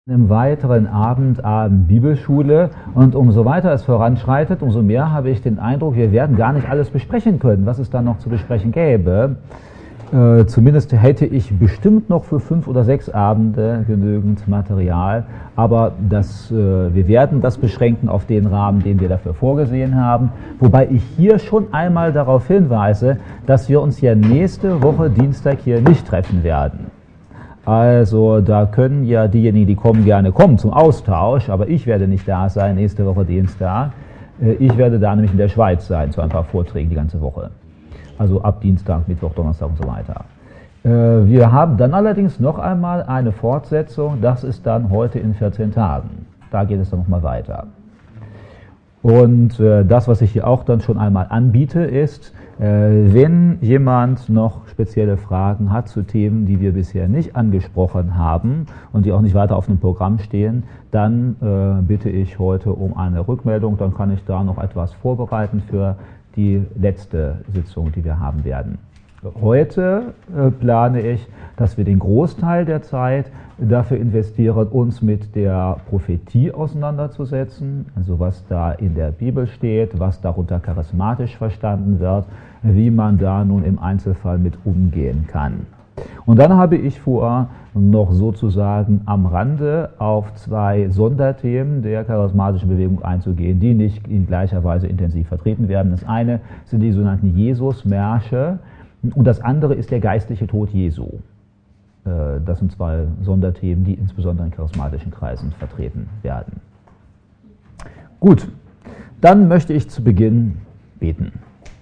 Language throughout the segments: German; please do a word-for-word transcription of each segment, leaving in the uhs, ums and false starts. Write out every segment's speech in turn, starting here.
Einem weiteren Abend Abend Bibelschule, und umso weiter es voranschreitet, umso mehr habe ich den Eindruck, wir werden gar nicht alles besprechen können, was es da noch zu besprechen gäbe. Äh, zumindest hätte ich bestimmt noch für fünf oder sechs Abende genügend Material, aber das, äh, wir werden das beschränken auf den Rahmen, den wir dafür vorgesehen haben, wobei ich hier schon einmal darauf hinweise, dass wir uns ja nächste Woche Dienstag hier nicht treffen werden. Also da können ja diejenigen, die kommen, gerne kommen zum Austausch, aber ich werde nicht da sein nächste Woche Dienstag. Ich werde da nämlich in der Schweiz sein zu ein paar Vorträgen die ganze Woche. Also ab Dienstag, Mittwoch, Donnerstag und so weiter. Wir haben dann allerdings noch einmal eine Fortsetzung, das ist dann heute in vierzehn Tagen. Da geht es dann nochmal weiter. Und das, was ich hier auch dann schon einmal anbiete, ist, wenn jemand noch spezielle Fragen hat zu Themen, die wir bisher nicht angesprochen haben und die auch nicht weiter auf dem Programm stehen, dann äh, bitte ich heute um eine Rückmeldung, dann kann ich da noch etwas vorbereiten für die letzte Sitzung, die wir haben werden. Heute äh, plane ich, dass wir den Großteil der Zeit dafür investieren, uns mit der Prophetie auseinanderzusetzen, also was da in der Bibel steht, was darunter charismatisch verstanden wird, wie man da nun im Einzelfall mit umgehen kann. Und dann habe ich vor, noch sozusagen am Rande auf zwei Sonderthemen der charismatischen Bewegung einzugehen, die nicht in gleicher Weise intensiv vertreten werden. Das eine sind die sogenannten Jesus-Märsche und das andere ist der geistliche Tod Jesu. Das sind zwei Sonderthemen, die insbesondere in charismatischen Kreisen vertreten werden. Gut, dann möchte ich zu Beginn beten.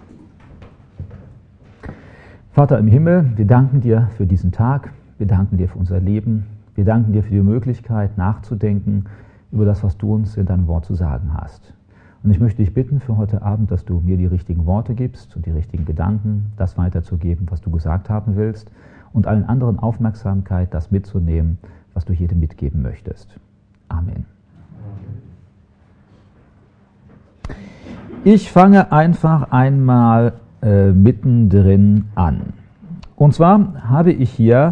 Vater im Himmel, wir danken dir für diesen Tag, wir danken dir für unser Leben, wir danken dir für die Möglichkeit nachzudenken über das, was du uns in deinem Wort zu sagen hast. Und ich möchte dich bitten für heute Abend, dass du mir die richtigen Worte gibst und die richtigen Gedanken, das weiterzugeben, was du gesagt haben willst, und allen anderen Aufmerksamkeit, das mitzunehmen, was du jedem mitgeben möchtest. Amen. Ich fange einfach einmal äh, mittendrin an. Und zwar habe ich hier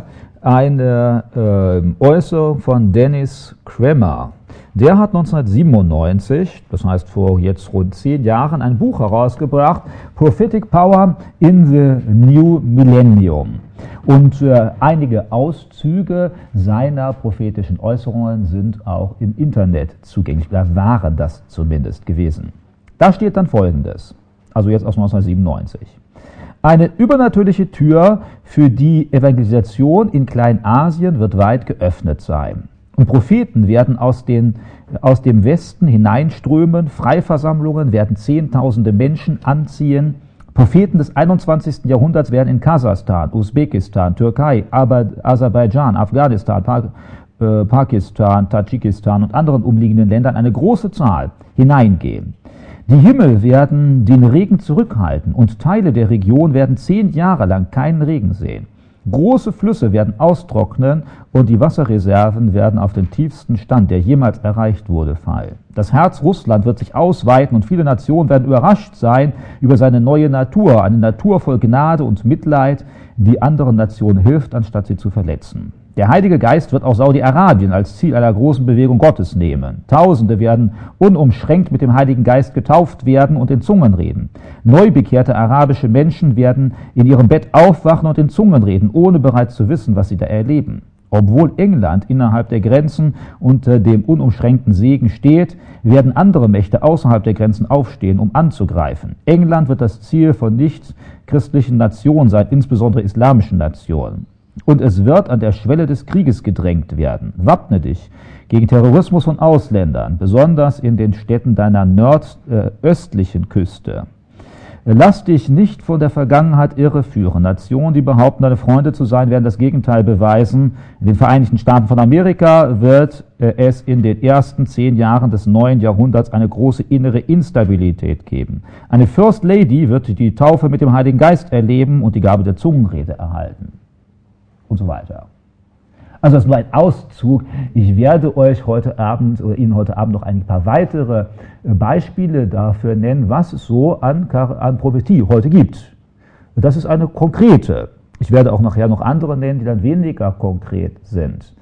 eine äh, Äußerung von Dennis Cramer. Der hat neunzehnhundertsiebenundneunzig, das heißt vor jetzt rund zehn Jahren, ein Buch herausgebracht, Prophetic Power in the New Millennium. Und äh, einige Auszüge seiner prophetischen Äußerungen sind auch im Internet zugänglich, oder waren das zumindest gewesen. Da steht dann Folgendes, also jetzt aus neunzehnhundertsiebenundneunzig. Eine übernatürliche Tür für die Evangelisation in Kleinasien wird weit geöffnet sein. Und Propheten werden aus, den, aus dem Westen hineinströmen, Freiversammlungen werden Zehntausende Menschen anziehen. Propheten des einundzwanzigsten Jahrhunderts werden in Kasachstan, Usbekistan, Türkei, Aserbaidschan, Afghanistan, pa äh, Pakistan, Tadschikistan und anderen umliegenden Ländern eine große Zahl hineingehen. Die Himmel werden den Regen zurückhalten und Teile der Region werden zehn Jahre lang keinen Regen sehen. Große Flüsse werden austrocknen und die Wasserreserven werden auf den tiefsten Stand, der jemals erreicht wurde, fallen. Das Herz Russland wird sich ausweiten und viele Nationen werden überrascht sein über seine neue Natur, eine Natur voll Gnade und Mitleid, die anderen Nationen hilft, anstatt sie zu verletzen. Der Heilige Geist wird auch Saudi-Arabien als Ziel einer großen Bewegung Gottes nehmen. Tausende werden unumschränkt mit dem Heiligen Geist getauft werden und in Zungen reden. Neubekehrte arabische Menschen werden in ihrem Bett aufwachen und in Zungen reden, ohne bereits zu wissen, was sie da erleben. Obwohl England innerhalb der Grenzen unter dem unumschränkten Segen steht, werden andere Mächte außerhalb der Grenzen aufstehen, um anzugreifen. England wird das Ziel von nicht-christlichen Nationen sein, insbesondere islamischen Nationen. Und es wird an der Schwelle des Krieges gedrängt werden. Wappne dich gegen Terrorismus von Ausländern, besonders in den Städten deiner nordöstlichen äh, Küste. Lass dich nicht von der Vergangenheit irreführen. Nationen, die behaupten, deine Freunde zu sein, werden das Gegenteil beweisen. In den Vereinigten Staaten von Amerika wird äh, es in den ersten zehn Jahren des neuen Jahrhunderts eine große innere Instabilität geben. Eine First Lady wird die Taufe mit dem Heiligen Geist erleben und die Gabe der Zungenrede erhalten. Und so weiter. Also das ist nur ein Auszug. Ich werde euch heute Abend oder Ihnen heute Abend noch ein paar weitere Beispiele dafür nennen, was es so an, an Prophetie heute gibt. Das ist eine konkrete. Ich werde auch nachher noch andere nennen, die dann weniger konkret sind.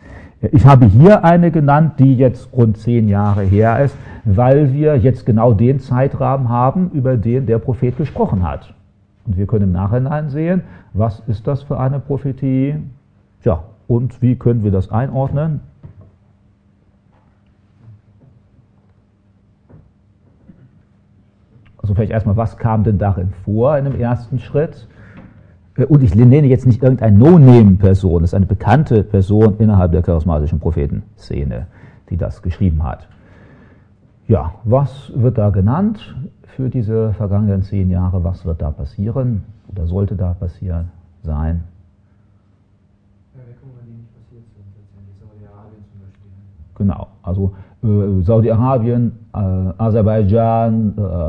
Ich habe hier eine genannt, die jetzt rund zehn Jahre her ist, weil wir jetzt genau den Zeitrahmen haben, über den der Prophet gesprochen hat. Und wir können im Nachhinein sehen, was ist das für eine Prophetie, ja, und wie können wir das einordnen? Also vielleicht erstmal, was kam denn darin vor in dem ersten Schritt? Und ich nenne jetzt nicht irgendeine No-Name-Person, das ist eine bekannte Person innerhalb der charismatischen Prophetenszene, die das geschrieben hat. Ja, was wird da genannt für diese vergangenen zehn Jahre? Was wird da passieren oder sollte da passieren sein? Erweckungen, die nicht passiert sind, letztendlich Saudi-Arabien zum Beispiel. Genau, also äh, Saudi-Arabien, äh, Aserbaidschan,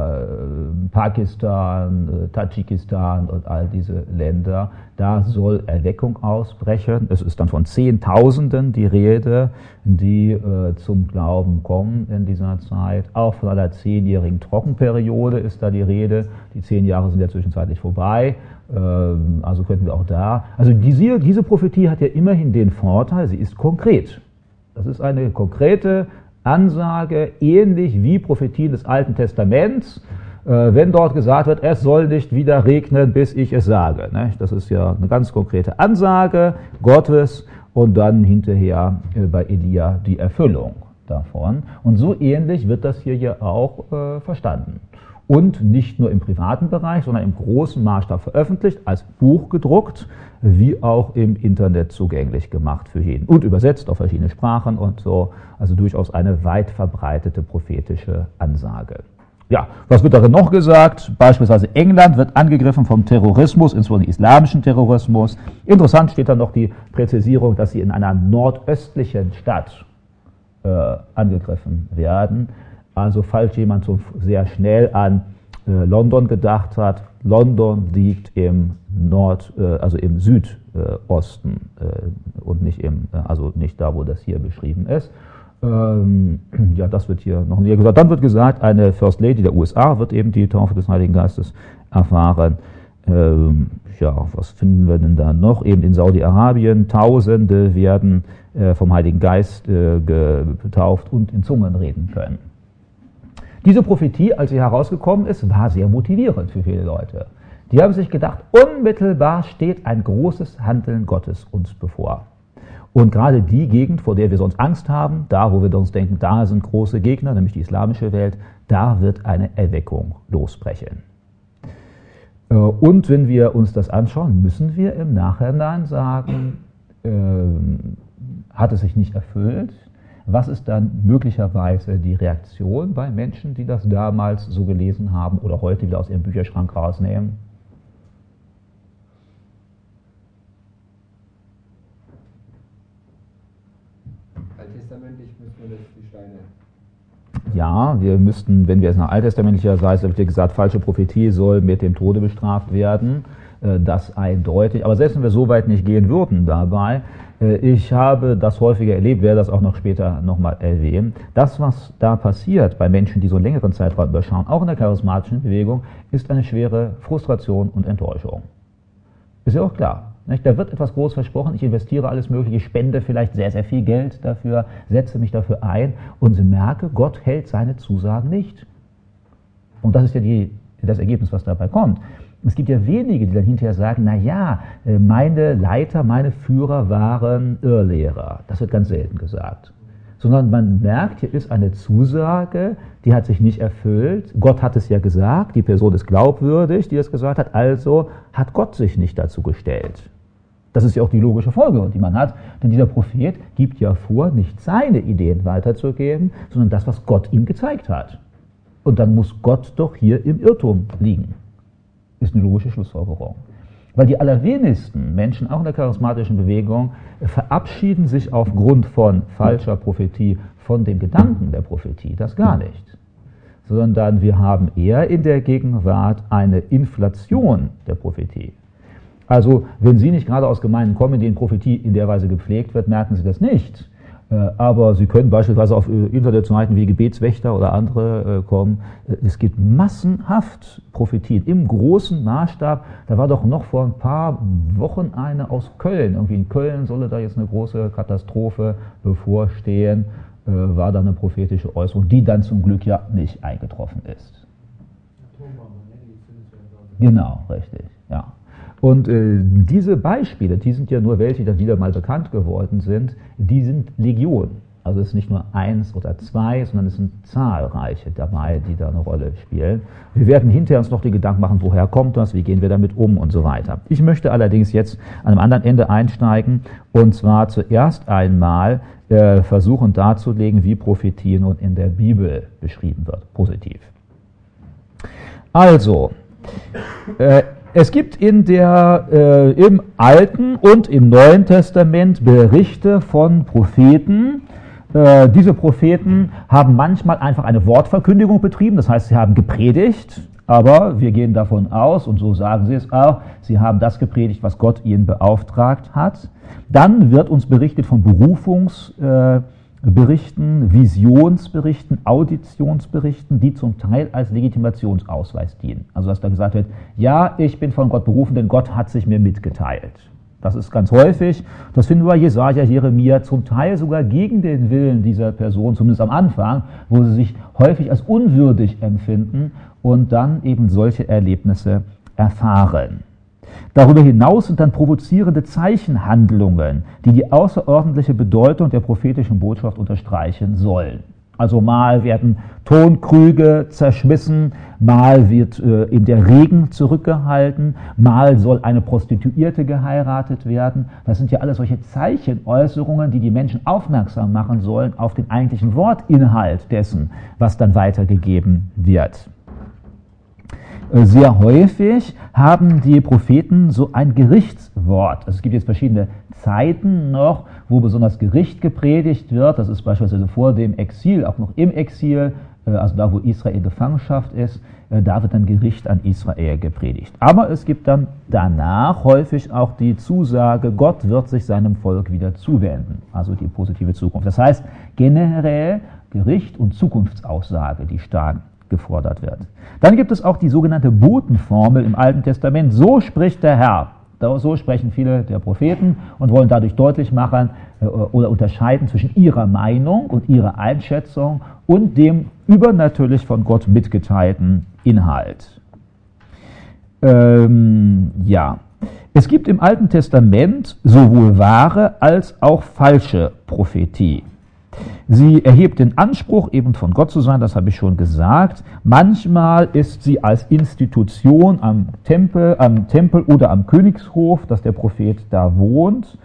äh, Pakistan, äh, Tadschikistan und all diese Länder, da soll Erweckung ausbrechen. Es ist dann von Zehntausenden die Rede, die äh, zum Glauben kommen in dieser Zeit. Auch von einer zehnjährigen Trockenperiode ist da die Rede. Die zehn Jahre sind ja zwischenzeitlich vorbei. Äh, also könnten wir auch da. Also diese, diese Prophetie hat ja immerhin den Vorteil, sie ist konkret. Das ist eine konkrete Ansage, ähnlich wie Prophetien des Alten Testaments, äh, wenn dort gesagt wird, es soll nicht wieder regnen, bis ich es sage. Ne? Das ist ja eine ganz konkrete Ansage Gottes und dann hinterher äh, bei Elia die Erfüllung davon. Und so ähnlich wird das hier ja auch äh, verstanden. Und nicht nur im privaten Bereich, sondern im großen Maßstab veröffentlicht, als Buch gedruckt, wie auch im Internet zugänglich gemacht für jeden. Und übersetzt auf verschiedene Sprachen und so. Also durchaus eine weit verbreitete prophetische Ansage. Ja, was wird darin noch gesagt? Beispielsweise England wird angegriffen vom Terrorismus, insbesondere islamischen Terrorismus. Interessant steht dann noch die Präzisierung, dass sie in einer nordöstlichen Stadt äh, angegriffen werden. Also falls jemand so sehr schnell an äh, London gedacht hat, London liegt im Nord, äh, also im Südosten äh, und nicht im, äh, also nicht da, wo das hier beschrieben ist. Ähm, ja, das wird hier noch näher gesagt. Dann wird gesagt, eine First Lady der U S A wird eben die Taufe des Heiligen Geistes erfahren. Ähm, ja, was finden wir denn da noch? Eben in Saudi-Arabien, Tausende werden äh, vom Heiligen Geist äh, getauft und in Zungen reden können. Diese Prophetie, als sie herausgekommen ist, war sehr motivierend für viele Leute. Die haben sich gedacht, unmittelbar steht ein großes Handeln Gottes uns bevor. Und gerade die Gegend, vor der wir sonst Angst haben, da wo wir uns denken, da sind große Gegner, nämlich die islamische Welt, da wird eine Erweckung losbrechen. Und wenn wir uns das anschauen, müssen wir im Nachhinein sagen, äh, hat es sich nicht erfüllt? Was ist dann möglicherweise die Reaktion bei Menschen, die das damals so gelesen haben oder heute wieder aus ihrem Bücherschrank rausnehmen? Alttestamentlich müssen wir das die Steine. Ja, wir müssten, wenn wir es nach alttestamentlicher Seite, wird gesagt, falsche Prophetie soll mit dem Tode bestraft werden. Das eindeutig. Aber selbst wenn wir so weit nicht gehen würden dabei, ich habe das häufiger erlebt, werde das auch noch später nochmal erwähnen. Das, was da passiert bei Menschen, die so einen längeren Zeitraum überschauen, auch in der charismatischen Bewegung, ist eine schwere Frustration und Enttäuschung. Ist ja auch klar. Nicht? Da wird etwas groß versprochen, ich investiere alles Mögliche, spende vielleicht sehr, sehr viel Geld dafür, setze mich dafür ein und merke, Gott hält seine Zusagen nicht. Und das ist ja die, das Ergebnis, was dabei kommt. Es gibt ja wenige, die dann hinterher sagen, na ja, meine Leiter, meine Führer waren Irrlehrer. Das wird ganz selten gesagt. Sondern man merkt, hier ist eine Zusage, die hat sich nicht erfüllt. Gott hat es ja gesagt, die Person ist glaubwürdig, die es gesagt hat, also hat Gott sich nicht dazu gestellt. Das ist ja auch die logische Folge, die man hat, denn dieser Prophet gibt ja vor, nicht seine Ideen weiterzugeben, sondern das, was Gott ihm gezeigt hat. Und dann muss Gott doch hier im Irrtum liegen. Ist eine logische Schlussfolgerung. Weil die allerwenigsten Menschen, auch in der charismatischen Bewegung, verabschieden sich aufgrund von falscher Prophetie von dem Gedanken der Prophetie, das gar nicht. Sondern wir haben eher in der Gegenwart eine Inflation der Prophetie. Also, wenn Sie nicht gerade aus Gemeinden kommen, in denen Prophetie in der Weise gepflegt wird, merken Sie das nicht. Aber Sie können beispielsweise auf Internetseiten wie Gebetswächter oder andere kommen. Es gibt massenhaft Prophetien im großen Maßstab. Da war doch noch vor ein paar Wochen eine aus Köln. Irgendwie in Köln solle da jetzt eine große Katastrophe bevorstehen. War da eine prophetische Äußerung, die dann zum Glück ja nicht eingetroffen ist. Genau, richtig, ja. Und äh, diese Beispiele, die sind ja nur welche, die dann wieder mal bekannt geworden sind, die sind Legion. Also es ist nicht nur eins oder zwei, sondern es sind zahlreiche dabei, die da eine Rolle spielen. Wir werden hinterher uns noch die Gedanken machen, woher kommt das, wie gehen wir damit um und so weiter. Ich möchte allerdings jetzt an einem anderen Ende einsteigen und zwar zuerst einmal äh, versuchen darzulegen, wie Prophetie nun in der Bibel beschrieben wird, positiv. Also, äh, es gibt in der, äh, im Alten und im Neuen Testament Berichte von Propheten. Äh, diese Propheten haben manchmal einfach eine Wortverkündigung betrieben, das heißt, sie haben gepredigt, aber wir gehen davon aus, und so sagen sie es auch, sie haben das gepredigt, was Gott ihnen beauftragt hat. Dann wird uns berichtet von Berufungs- äh, Berichten, Visionsberichten, Auditionsberichten, die zum Teil als Legitimationsausweis dienen. Also dass da gesagt wird, ja, ich bin von Gott berufen, denn Gott hat sich mir mitgeteilt. Das ist ganz häufig, das finden wir bei Jesaja, Jeremia, zum Teil sogar gegen den Willen dieser Person, zumindest am Anfang, wo sie sich häufig als unwürdig empfinden und dann eben solche Erlebnisse erfahren. Darüber hinaus sind dann provozierende Zeichenhandlungen, die die außerordentliche Bedeutung der prophetischen Botschaft unterstreichen sollen. Also mal werden Tonkrüge zerschmissen, mal wird äh, eben der Regen zurückgehalten, mal soll eine Prostituierte geheiratet werden. Das sind ja alles solche Zeichenäußerungen, die die Menschen aufmerksam machen sollen auf den eigentlichen Wortinhalt dessen, was dann weitergegeben wird. Sehr häufig haben die Propheten so ein Gerichtswort. Also es gibt jetzt verschiedene Zeiten noch, wo besonders Gericht gepredigt wird. Das ist beispielsweise vor dem Exil, auch noch im Exil, also da, wo Israel in Gefangenschaft ist, da wird dann Gericht an Israel gepredigt. Aber es gibt dann danach häufig auch die Zusage, Gott wird sich seinem Volk wieder zuwenden, also die positive Zukunft. Das heißt generell Gericht und Zukunftsaussage, die stark gefordert wird. Dann gibt es auch die sogenannte Botenformel im Alten Testament. So spricht der Herr. So sprechen viele der Propheten und wollen dadurch deutlich machen oder unterscheiden zwischen ihrer Meinung und ihrer Einschätzung und dem übernatürlich von Gott mitgeteilten Inhalt. Ähm, ja, es gibt im Alten Testament sowohl wahre als auch falsche Prophetie. Sie erhebt den Anspruch, eben von Gott zu sein, das habe ich schon gesagt. Manchmal ist sie als Institution am Tempel, am Tempel oder am Königshof, dass der Prophet da wohnt.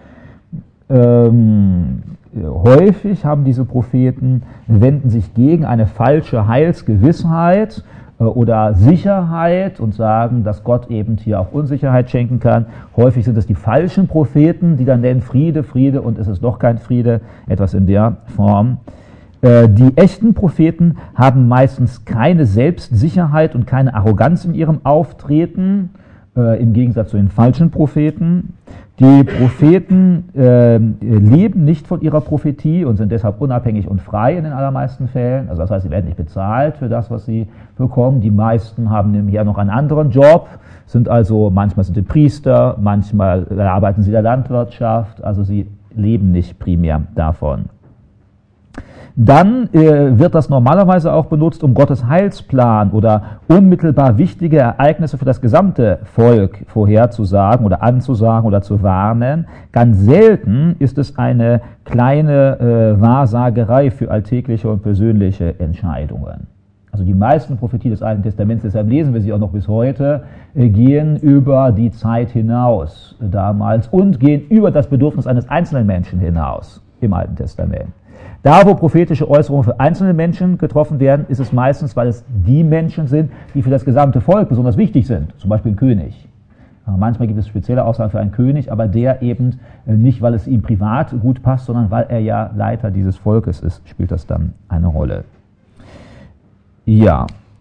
Ähm, häufig haben diese Propheten, wenden sich gegen eine falsche Heilsgewissheit oder Sicherheit und sagen, dass Gott eben hier auch Unsicherheit schenken kann. Häufig sind es die falschen Propheten, die dann nennen Friede, Friede und es ist doch kein Friede, etwas in der Form. Die echten Propheten haben meistens keine Selbstsicherheit und keine Arroganz in ihrem Auftreten, im Gegensatz zu den falschen Propheten. Die Propheten äh, leben nicht von ihrer Prophetie und sind deshalb unabhängig und frei in den allermeisten Fällen. Also das heißt, sie werden nicht bezahlt für das, was sie bekommen. Die meisten haben nämlich noch einen anderen Job, sind also, manchmal sind sie Priester, manchmal arbeiten sie in der Landwirtschaft, also sie leben nicht primär davon. Dann äh, wird das normalerweise auch benutzt, um Gottes Heilsplan oder unmittelbar wichtige Ereignisse für das gesamte Volk vorherzusagen oder anzusagen oder zu warnen. Ganz selten ist es eine kleine äh, Wahrsagerei für alltägliche und persönliche Entscheidungen. Also die meisten Prophetien des Alten Testaments, deshalb lesen wir sie auch noch bis heute, äh, gehen über die Zeit hinaus äh, damals und gehen über das Bedürfnis eines einzelnen Menschen hinaus im Alten Testament. Da, wo prophetische Äußerungen für einzelne Menschen getroffen werden, ist es meistens, weil es die Menschen sind, die für das gesamte Volk besonders wichtig sind, zum Beispiel ein König. Manchmal gibt es spezielle Aussagen für einen König, aber der eben nicht, weil es ihm privat gut passt, sondern weil er ja Leiter dieses Volkes ist, spielt das dann eine Rolle. Ja,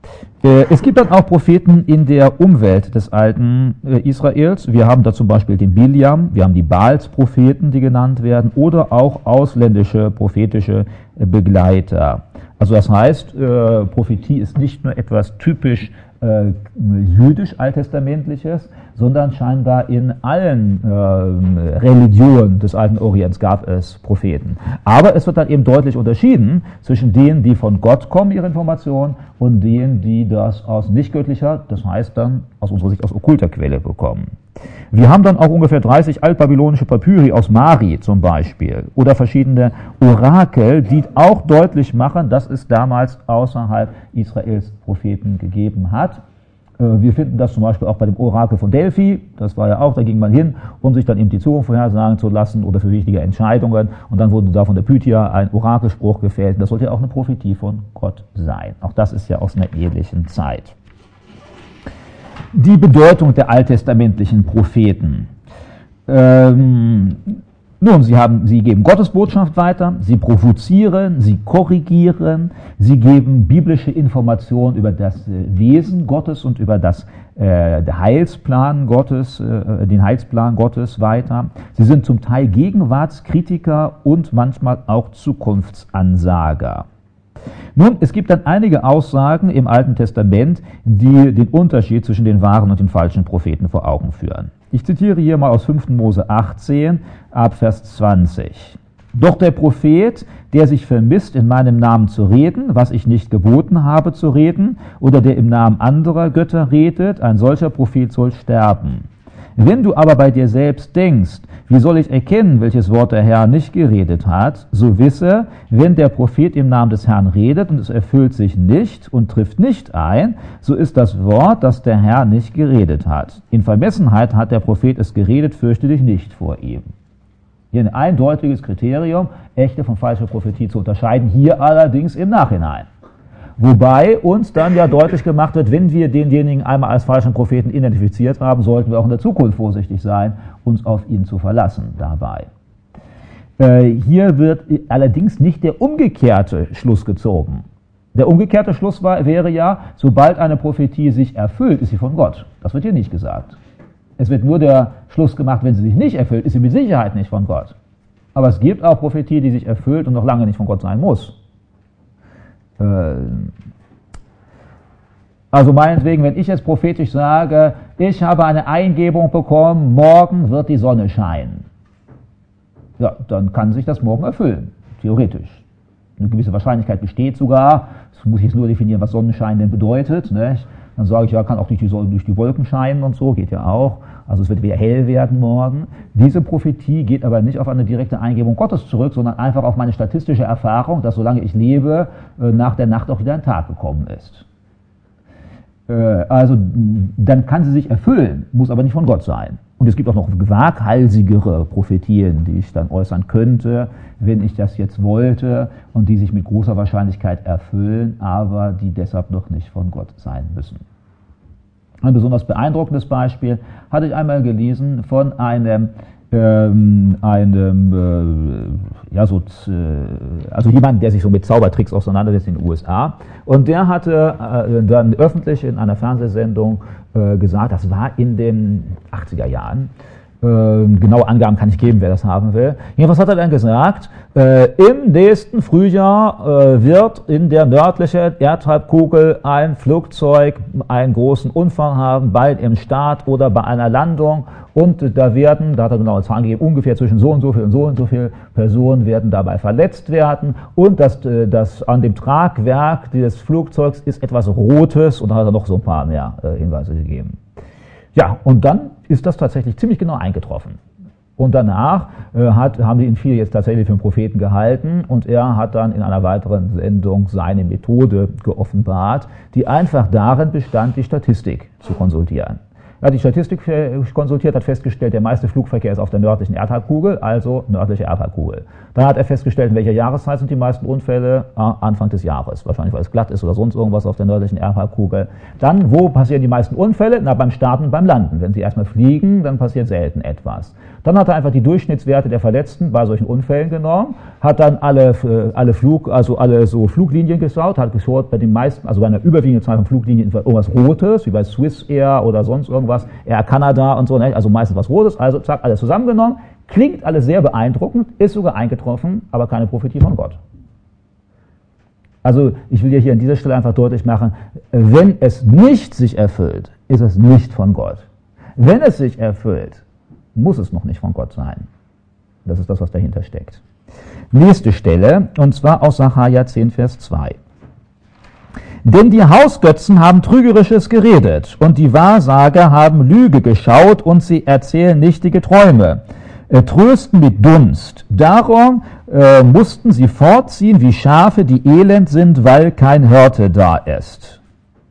Es gibt dann auch Propheten in der Umwelt des alten Israels. Wir haben da zum Beispiel den Biliam, wir haben die Baals-Propheten, die genannt werden, oder auch ausländische prophetische Begleiter. Also das heißt, Prophetie ist nicht nur etwas typisch äh, jüdisch-alttestamentliches, sondern scheinbar in allen äh, Religionen des alten Orients gab es Propheten. Aber es wird dann eben deutlich unterschieden zwischen denen, die von Gott kommen, ihre Informationen, und denen, die das aus nicht göttlicher, das heißt dann aus unserer Sicht aus okkulter Quelle bekommen. Wir haben dann auch ungefähr dreißig altbabylonische Papyri aus Mari zum Beispiel oder verschiedene Orakel, die auch deutlich machen, dass es damals außerhalb Israels Propheten gegeben hat. Wir finden das zum Beispiel auch bei dem Orakel von Delphi, das war ja auch, da ging man hin, um sich dann eben die Zukunft vorhersagen zu lassen oder für wichtige Entscheidungen, und dann wurde da von der Pythia ein Orakelspruch gefällt. Das sollte ja auch eine Prophetie von Gott sein. Auch das ist ja aus einer ähnlichen Zeit. Die Bedeutung der alttestamentlichen Propheten. Ähm, nun, sie, haben, sie geben Gottes Botschaft weiter, sie provozieren, sie korrigieren, sie geben biblische Informationen über das Wesen Gottes und über das, äh, der Heilsplan Gottes, äh, den Heilsplan Gottes weiter. Sie sind zum Teil Gegenwartskritiker und manchmal auch Zukunftsansager. Nun, es gibt dann einige Aussagen im Alten Testament, die den Unterschied zwischen den wahren und den falschen Propheten vor Augen führen. Ich zitiere hier mal aus fünften Mose achtzehn, ab Vers zwanzig. Doch der Prophet, der sich vermisst, in meinem Namen zu reden, was ich nicht geboten habe zu reden, oder der im Namen anderer Götter redet, ein solcher Prophet soll sterben. Wenn du aber bei dir selbst denkst, wie soll ich erkennen, welches Wort der Herr nicht geredet hat, so wisse, wenn der Prophet im Namen des Herrn redet und es erfüllt sich nicht und trifft nicht ein, so ist das Wort, das der Herr nicht geredet hat. In Vermessenheit hat der Prophet es geredet, fürchte dich nicht vor ihm. Hier ein eindeutiges Kriterium, echte von falscher Prophetie zu unterscheiden, hier allerdings im Nachhinein. Wobei uns dann ja deutlich gemacht wird, wenn wir denjenigen einmal als falschen Propheten identifiziert haben, sollten wir auch in der Zukunft vorsichtig sein, uns auf ihn zu verlassen dabei. Äh, hier wird allerdings nicht der umgekehrte Schluss gezogen. Der umgekehrte Schluss war, wäre ja, sobald eine Prophetie sich erfüllt, ist sie von Gott. Das wird hier nicht gesagt. Es wird nur der Schluss gemacht, wenn sie sich nicht erfüllt, ist sie mit Sicherheit nicht von Gott. Aber es gibt auch Prophetie, die sich erfüllt und noch lange nicht von Gott sein muss. Also meinetwegen, wenn ich jetzt prophetisch sage, ich habe eine Eingebung bekommen, morgen wird die Sonne scheinen. Ja, dann kann sich das morgen erfüllen, theoretisch. Eine gewisse Wahrscheinlichkeit besteht sogar, das muss ich jetzt nur definieren, was Sonnenschein denn bedeutet, nicht? Dann sage ich, ja, kann auch durch die, durch die Wolken scheinen und so, geht ja auch. Also es wird wieder hell werden morgen. Diese Prophetie geht aber nicht auf eine direkte Eingebung Gottes zurück, sondern einfach auf meine statistische Erfahrung, dass solange ich lebe, nach der Nacht auch wieder ein Tag gekommen ist. Also dann kann sie sich erfüllen, muss aber nicht von Gott sein. Und es gibt auch noch waghalsigere Prophetien, die ich dann äußern könnte, wenn ich das jetzt wollte, und die sich mit großer Wahrscheinlichkeit erfüllen, aber die deshalb noch nicht von Gott sein müssen. Ein besonders beeindruckendes Beispiel hatte ich einmal gelesen von einem, ähm, einem äh, ja, so, äh, also jemand, der sich so mit Zaubertricks auseinandersetzt in den U S A. Und der hatte äh, dann öffentlich in einer Fernsehsendung äh, gesagt, das war in den achtziger Jahren, äh, genaue Angaben kann ich geben, wer das haben will. Jedenfalls hat er dann gesagt, äh, im nächsten Frühjahr äh, wird in der nördlichen Erdhalbkugel ein Flugzeug einen großen Unfall haben, bald im Start oder bei einer Landung, und da werden, da hat er genau eine Zahl gegeben, ungefähr zwischen so und so viel und so und so viel Personen werden dabei verletzt werden, und das, das an dem Tragwerk des Flugzeugs ist etwas Rotes, und da hat er noch so ein paar mehr äh, Hinweise gegeben. Ja, und dann ist das tatsächlich ziemlich genau eingetroffen. Und danach äh, hat, haben die ihn viele jetzt tatsächlich für einen Propheten gehalten, und er hat dann in einer weiteren Sendung seine Methode geoffenbart, die einfach darin bestand, die Statistik zu konsultieren. Er hat die Statistik konsultiert, hat festgestellt, der meiste Flugverkehr ist auf der nördlichen Erdhalbkugel, also nördliche Erdhalbkugel. Dann hat er festgestellt, in welcher Jahreszeit sind die meisten Unfälle? Ah, Anfang des Jahres, wahrscheinlich weil es glatt ist oder sonst irgendwas auf der nördlichen Erdhalbkugel. Dann, wo passieren die meisten Unfälle? Na, beim Starten und beim Landen. Wenn Sie erstmal fliegen, dann passiert selten etwas. Dann hat er einfach die Durchschnittswerte der Verletzten bei solchen Unfällen genommen, hat dann alle, alle Flug, also alle so Fluglinien geschaut, hat geschaut, bei den meisten, also bei einer überwiegenden Zahl von Fluglinien irgendwas Rotes, wie bei Swiss Air oder sonst irgendwas, Air Canada und so, also meistens was Rotes, also zack, alles zusammengenommen, klingt alles sehr beeindruckend, ist sogar eingetroffen, aber keine Prophetie von Gott. Also ich will dir hier an dieser Stelle einfach deutlich machen, wenn es nicht sich erfüllt, ist es nicht von Gott. Wenn es sich erfüllt, muss es noch nicht von Gott sein. Das ist das, was dahinter steckt. Nächste Stelle, und zwar aus Sacharja zehn, Vers zwei. Denn die Hausgötzen haben Trügerisches geredet, und die Wahrsager haben Lüge geschaut, und sie erzählen nichtige Träume, äh, trösten mit Dunst. Darum äh, mussten sie fortziehen wie Schafe, die elend sind, weil kein Hirte da ist.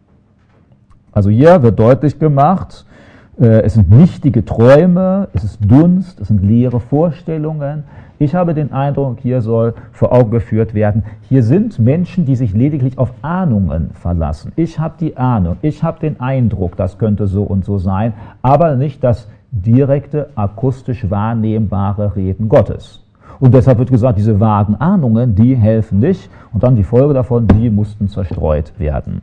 Also hier wird deutlich gemacht, es sind nichtige Träume, es ist Dunst, es sind leere Vorstellungen. Ich habe den Eindruck, hier soll vor Augen geführt werden, hier sind Menschen, die sich lediglich auf Ahnungen verlassen. Ich habe die Ahnung, ich habe den Eindruck, das könnte so und so sein, aber nicht das direkte, akustisch wahrnehmbare Reden Gottes. Und deshalb wird gesagt, diese vagen Ahnungen, die helfen nicht. Und dann die Folge davon, die mussten zerstreut werden.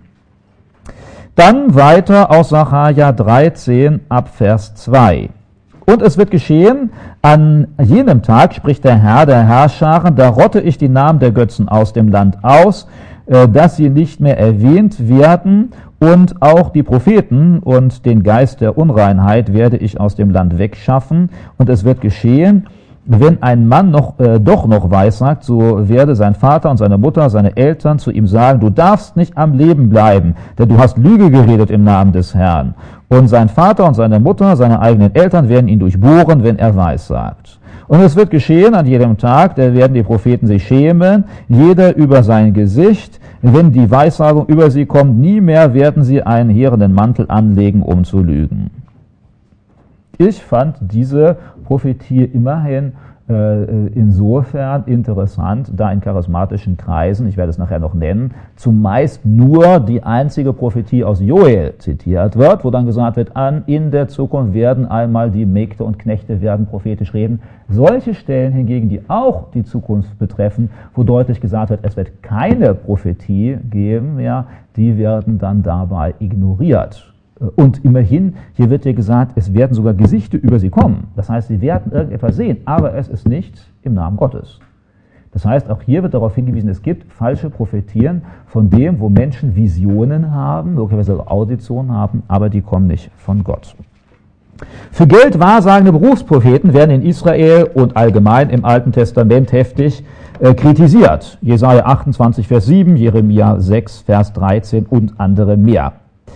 Dann weiter aus Sacharja dreizehn ab Vers zwei. Und es wird geschehen, an jenem Tag, spricht der Herr der Herrscharen, da rotte ich die Namen der Götzen aus dem Land aus, dass sie nicht mehr erwähnt werden, und auch die Propheten und den Geist der Unreinheit werde ich aus dem Land wegschaffen. Und es wird geschehen, wenn ein Mann noch, äh, doch noch weissagt, so werde sein Vater und seine Mutter, seine Eltern zu ihm sagen, du darfst nicht am Leben bleiben, denn du hast Lüge geredet im Namen des Herrn. Und sein Vater und seine Mutter, seine eigenen Eltern werden ihn durchbohren, wenn er weissagt. Und es wird geschehen an jedem Tag, da werden die Propheten sich schämen, jeder über sein Gesicht. Wenn die Weissagung über sie kommt, nie mehr werden sie einen heerenden Mantel anlegen, um zu lügen. Ich fand diese Prophetie immerhin äh, insofern interessant, da in charismatischen Kreisen, ich werde es nachher noch nennen, zumeist nur die einzige Prophetie aus Joel zitiert wird, wo dann gesagt wird, an in der Zukunft werden einmal die Mägde und Knechte werden prophetisch reden. Solche Stellen hingegen, die auch die Zukunft betreffen, wo deutlich gesagt wird, es wird keine Prophetie geben, ja, die werden dann dabei ignoriert. Und immerhin, hier wird ja gesagt, es werden sogar Gesichter über sie kommen. Das heißt, sie werden irgendetwas sehen, aber es ist nicht im Namen Gottes. Das heißt, auch hier wird darauf hingewiesen, es gibt falsche Prophetien von dem, wo Menschen Visionen haben, möglicherweise Auditionen haben, aber die kommen nicht von Gott. Für Geld wahrsagende Berufspropheten werden in Israel und allgemein im Alten Testament heftig äh, kritisiert. Jesaja achtundzwanzig, Vers sieben, Jeremia sechs, Vers dreizehn und andere mehr.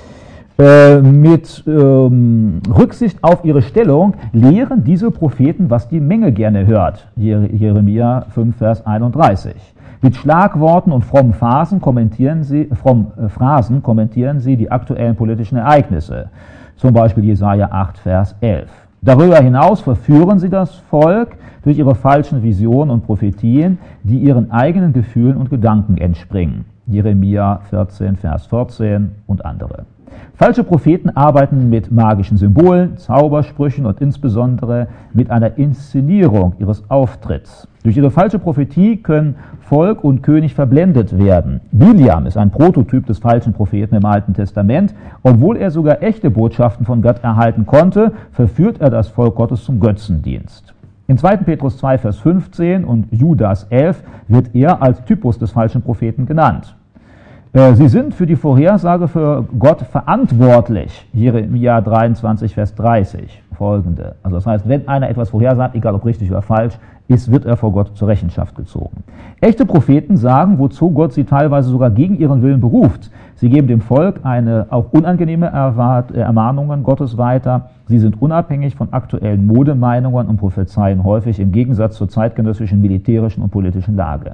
Mit ähm, Rücksicht auf ihre Stellung lehren diese Propheten, was die Menge gerne hört. Jeremia fünf, Vers einunddreißig. Mit Schlagworten und frommen Phrasen kommentieren sie, frommen äh, Phrasen kommentieren sie die aktuellen politischen Ereignisse. Zum Beispiel Jesaja acht, Vers elf. Darüber hinaus verführen sie das Volk durch ihre falschen Visionen und Prophetien, die ihren eigenen Gefühlen und Gedanken entspringen. Jeremia vierzehn, Vers vierzehn und andere. Falsche Propheten arbeiten mit magischen Symbolen, Zaubersprüchen und insbesondere mit einer Inszenierung ihres Auftritts. Durch ihre falsche Prophetie können Volk und König verblendet werden. Biliam ist ein Prototyp des falschen Propheten im Alten Testament. Obwohl er sogar echte Botschaften von Gott erhalten konnte, verführt er das Volk Gottes zum Götzendienst. In zweiten Petrus zwei, Vers fünfzehn und Judas elf wird er als Typus des falschen Propheten genannt. Sie sind für die Vorhersage für Gott verantwortlich. Jeremia dreiundzwanzig, Vers dreißig, folgende. Also das heißt, wenn einer etwas vorhersagt, egal ob richtig oder falsch, ist, wird er vor Gott zur Rechenschaft gezogen. Echte Propheten sagen, wozu Gott sie teilweise sogar gegen ihren Willen beruft. Sie geben dem Volk eine auch unangenehme Ermahnungen Gottes weiter. Sie sind unabhängig von aktuellen Modemeinungen und prophezeien häufig im Gegensatz zur zeitgenössischen militärischen und politischen Lage.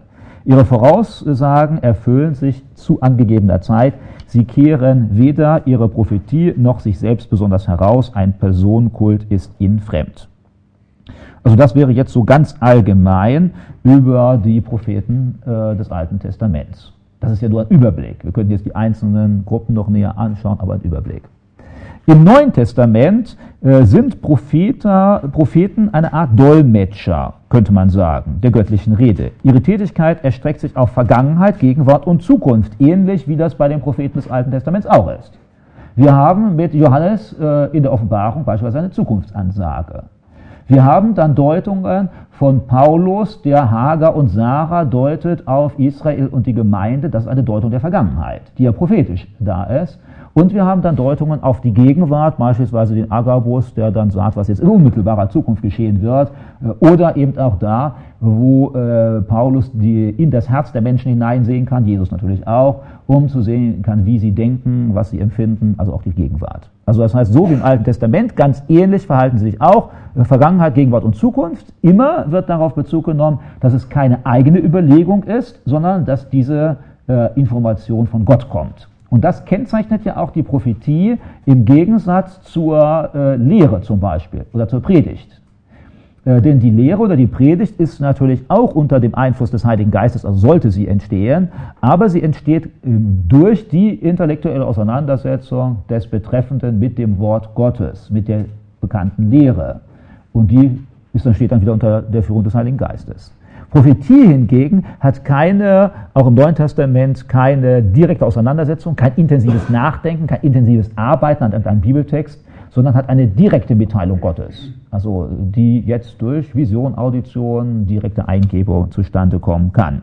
Ihre Voraussagen erfüllen sich zu angegebener Zeit. Sie kehren weder ihre Prophetie noch sich selbst besonders heraus. Ein Personenkult ist ihnen fremd. Also das wäre jetzt so ganz allgemein über die Propheten äh, des Alten Testaments. Das ist ja nur ein Überblick. Wir könnten jetzt die einzelnen Gruppen noch näher anschauen, aber ein Überblick. Im Neuen Testament äh, sind Propheter, Propheten eine Art Dolmetscher, könnte man sagen, der göttlichen Rede. Ihre Tätigkeit erstreckt sich auf Vergangenheit, Gegenwart und Zukunft, ähnlich wie das bei den Propheten des Alten Testaments auch ist. Wir haben mit Johannes äh, in der Offenbarung beispielsweise eine Zukunftsansage. Wir haben dann Deutungen von Paulus, der Hagar und Sarah deutet auf Israel und die Gemeinde. Das ist eine Deutung der Vergangenheit, die ja prophetisch da ist. Und wir haben dann Deutungen auf die Gegenwart, beispielsweise den Agabus, der dann sagt, was jetzt in unmittelbarer Zukunft geschehen wird. Oder eben auch da, wo äh, Paulus die, in das Herz der Menschen hineinsehen kann, Jesus natürlich auch, um zu sehen kann, wie sie denken, was sie empfinden, also auch die Gegenwart. Also das heißt, so wie im Alten Testament, ganz ähnlich verhalten sie sich auch, Vergangenheit, Gegenwart und Zukunft. Immer wird darauf Bezug genommen, dass es keine eigene Überlegung ist, sondern dass diese äh, Information von Gott kommt. Und das kennzeichnet ja auch die Prophetie im Gegensatz zur äh, Lehre zum Beispiel oder zur Predigt. Äh, denn die Lehre oder die Predigt ist natürlich auch unter dem Einfluss des Heiligen Geistes, also sollte sie entstehen, aber sie entsteht äh, durch die intellektuelle Auseinandersetzung des Betreffenden mit dem Wort Gottes, mit der bekannten Lehre. Und die ist dann, steht dann wieder unter der Führung des Heiligen Geistes. Prophetie hingegen hat keine, auch im Neuen Testament, keine direkte Auseinandersetzung, kein intensives Nachdenken, kein intensives Arbeiten an einem Bibeltext, sondern hat eine direkte Mitteilung Gottes, also die jetzt durch Vision, Audition, direkte Eingebung zustande kommen kann.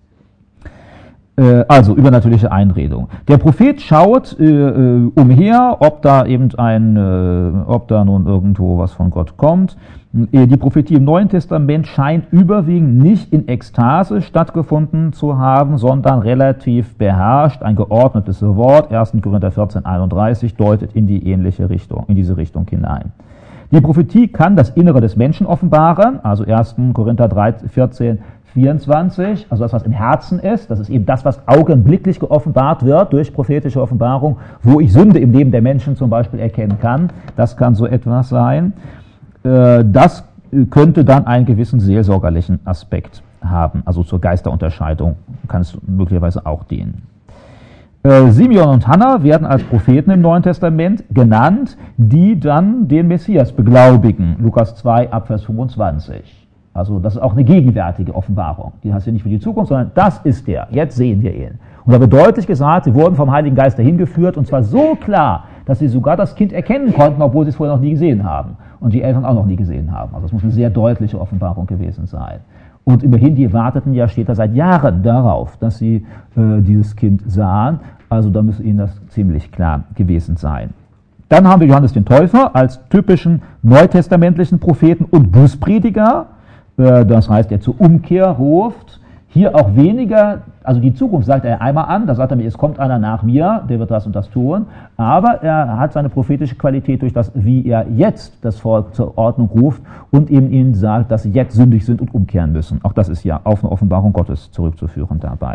Äh, also übernatürliche Einredung. Der Prophet schaut äh, umher, ob da eben ein, äh, ob da nun irgendwo was von Gott kommt. Die Prophetie im Neuen Testament scheint überwiegend nicht in Ekstase stattgefunden zu haben, sondern relativ beherrscht. Ein geordnetes Wort, erster Korinther vierzehn, einunddreißig, deutet in die ähnliche Richtung, in diese Richtung hinein. Die Prophetie kann das Innere des Menschen offenbaren, also erster Korinther vierzehn, vierundzwanzig, also das, was im Herzen ist, das ist eben das, was augenblicklich geoffenbart wird durch prophetische Offenbarung, wo ich Sünde im Leben der Menschen zum Beispiel erkennen kann. Das kann so etwas sein. Das könnte dann einen gewissen seelsorgerlichen Aspekt haben, also zur Geisterunterscheidung kann es möglicherweise auch dienen. Simeon und Hannah werden als Propheten im Neuen Testament genannt, die dann den Messias beglaubigen. Lukas zwei, Abvers fünfundzwanzig. Also das ist auch eine gegenwärtige Offenbarung. Die heißt ja nicht für die Zukunft, sondern das ist der. Jetzt sehen wir ihn. Und da wird deutlich gesagt, sie wurden vom Heiligen Geist dahin geführt und zwar so klar, dass sie sogar das Kind erkennen konnten, obwohl sie es vorher noch nie gesehen haben. Und die Eltern auch noch nie gesehen haben. Also es muss eine sehr deutliche Offenbarung gewesen sein. Und immerhin, die warteten ja, steht da seit Jahren darauf, dass sie äh, dieses Kind sahen. Also da müsste ihnen das ziemlich klar gewesen sein. Dann haben wir Johannes den Täufer als typischen neutestamentlichen Propheten und Bußprediger. Äh, das heißt, der zur Umkehr ruft. Hier auch weniger, also die Zukunft sagt er einmal an, da sagt er mir, es kommt einer nach mir, der wird das und das tun, aber er hat seine prophetische Qualität durch das, wie er jetzt das Volk zur Ordnung ruft und eben ihnen sagt, dass sie jetzt sündig sind und umkehren müssen. Auch das ist ja auf eine Offenbarung Gottes zurückzuführen dabei.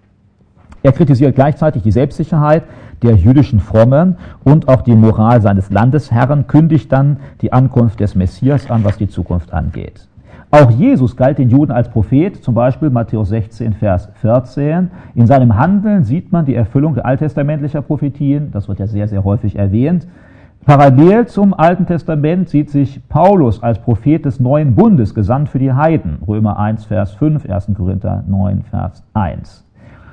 Er kritisiert gleichzeitig die Selbstsicherheit der jüdischen Frommen und auch die Moral seines Landesherren, kündigt dann die Ankunft des Messias an, was die Zukunft angeht. Auch Jesus galt den Juden als Prophet, zum Beispiel Matthäus sechzehn, Vers vierzehn. In seinem Handeln sieht man die Erfüllung der alttestamentlicher Prophetien, das wird ja sehr, sehr häufig erwähnt. Parallel zum Alten Testament sieht sich Paulus als Prophet des neuen Bundes, gesandt für die Heiden, Römer eins, Vers fünf, erster Korinther neun, Vers eins.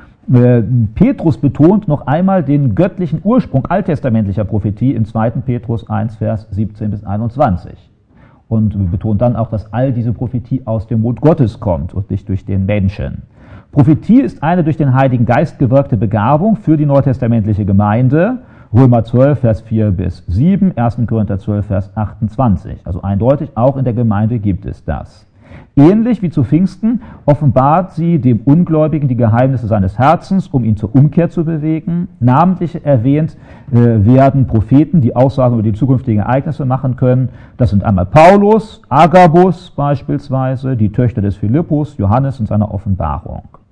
Petrus betont noch einmal den göttlichen Ursprung alttestamentlicher Prophetie in zweiter Petrus eins, Vers siebzehn bis einundzwanzig. Und betont dann auch, dass all diese Prophetie aus dem Mund Gottes kommt und nicht durch den Menschen. Prophetie ist eine durch den Heiligen Geist gewirkte Begabung für die neutestamentliche Gemeinde. Römer zwölf, Vers vier bis sieben, erster Korinther zwölf, Vers achtundzwanzig. Also eindeutig, auch in der Gemeinde gibt es das. Ähnlich wie zu Pfingsten offenbart sie dem Ungläubigen die Geheimnisse seines Herzens, um ihn zur Umkehr zu bewegen. Namentlich erwähnt äh, werden Propheten, die Aussagen über die zukünftigen Ereignisse machen können. Das sind einmal Paulus, Agabus beispielsweise, die Töchter des Philippus, Johannes in seiner Offenbarung.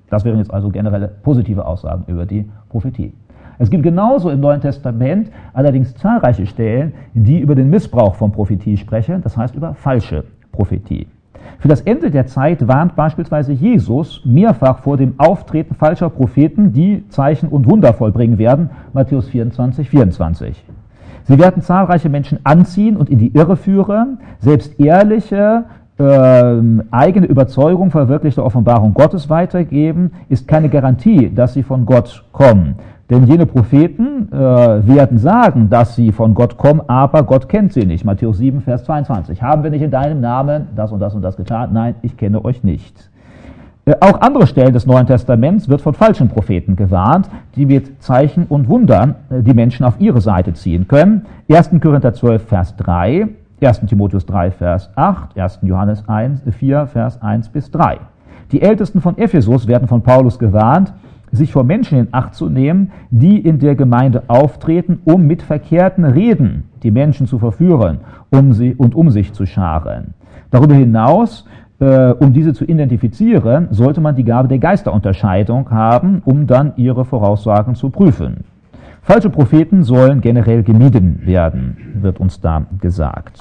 Das wären jetzt also generelle positive Aussagen über die Prophetie. Es gibt genauso im Neuen Testament allerdings zahlreiche Stellen, die über den Missbrauch von Prophetie sprechen, das heißt über falsche Prophetie. Für das Ende der Zeit warnt beispielsweise Jesus mehrfach vor dem Auftreten falscher Propheten, die Zeichen und Wunder vollbringen werden, Matthäus vierundzwanzig, vierundzwanzig. Sie werden zahlreiche Menschen anziehen und in die Irre führen, selbst ehrliche, äh, eigene Überzeugung verwirklichte Offenbarung Gottes weitergeben, ist keine Garantie, dass sie von Gott kommen. Denn jene Propheten äh, werden sagen, dass sie von Gott kommen, aber Gott kennt sie nicht. Matthäus sieben, Vers zweiundzwanzig. Haben wir nicht in deinem Namen das und das und das getan? Nein, ich kenne euch nicht. Äh, auch andere Stellen des Neuen Testaments wird von falschen Propheten gewarnt, die mit Zeichen und Wundern äh, die Menschen auf ihre Seite ziehen können. erster Korinther zwölf, Vers drei, erster Timotheus drei, Vers acht, erster Johannes vier, Vers eins bis drei. Die Ältesten von Ephesus werden von Paulus gewarnt, sich vor Menschen in Acht zu nehmen, die in der Gemeinde auftreten, um mit verkehrten Reden die Menschen zu verführen um sie, und um sich zu scharen. Darüber hinaus, äh, um diese zu identifizieren, sollte man die Gabe der Geisterunterscheidung haben, um dann ihre Voraussagen zu prüfen. Falsche Propheten sollen generell gemieden werden, wird uns da gesagt.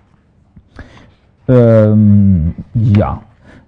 Ähm, ja.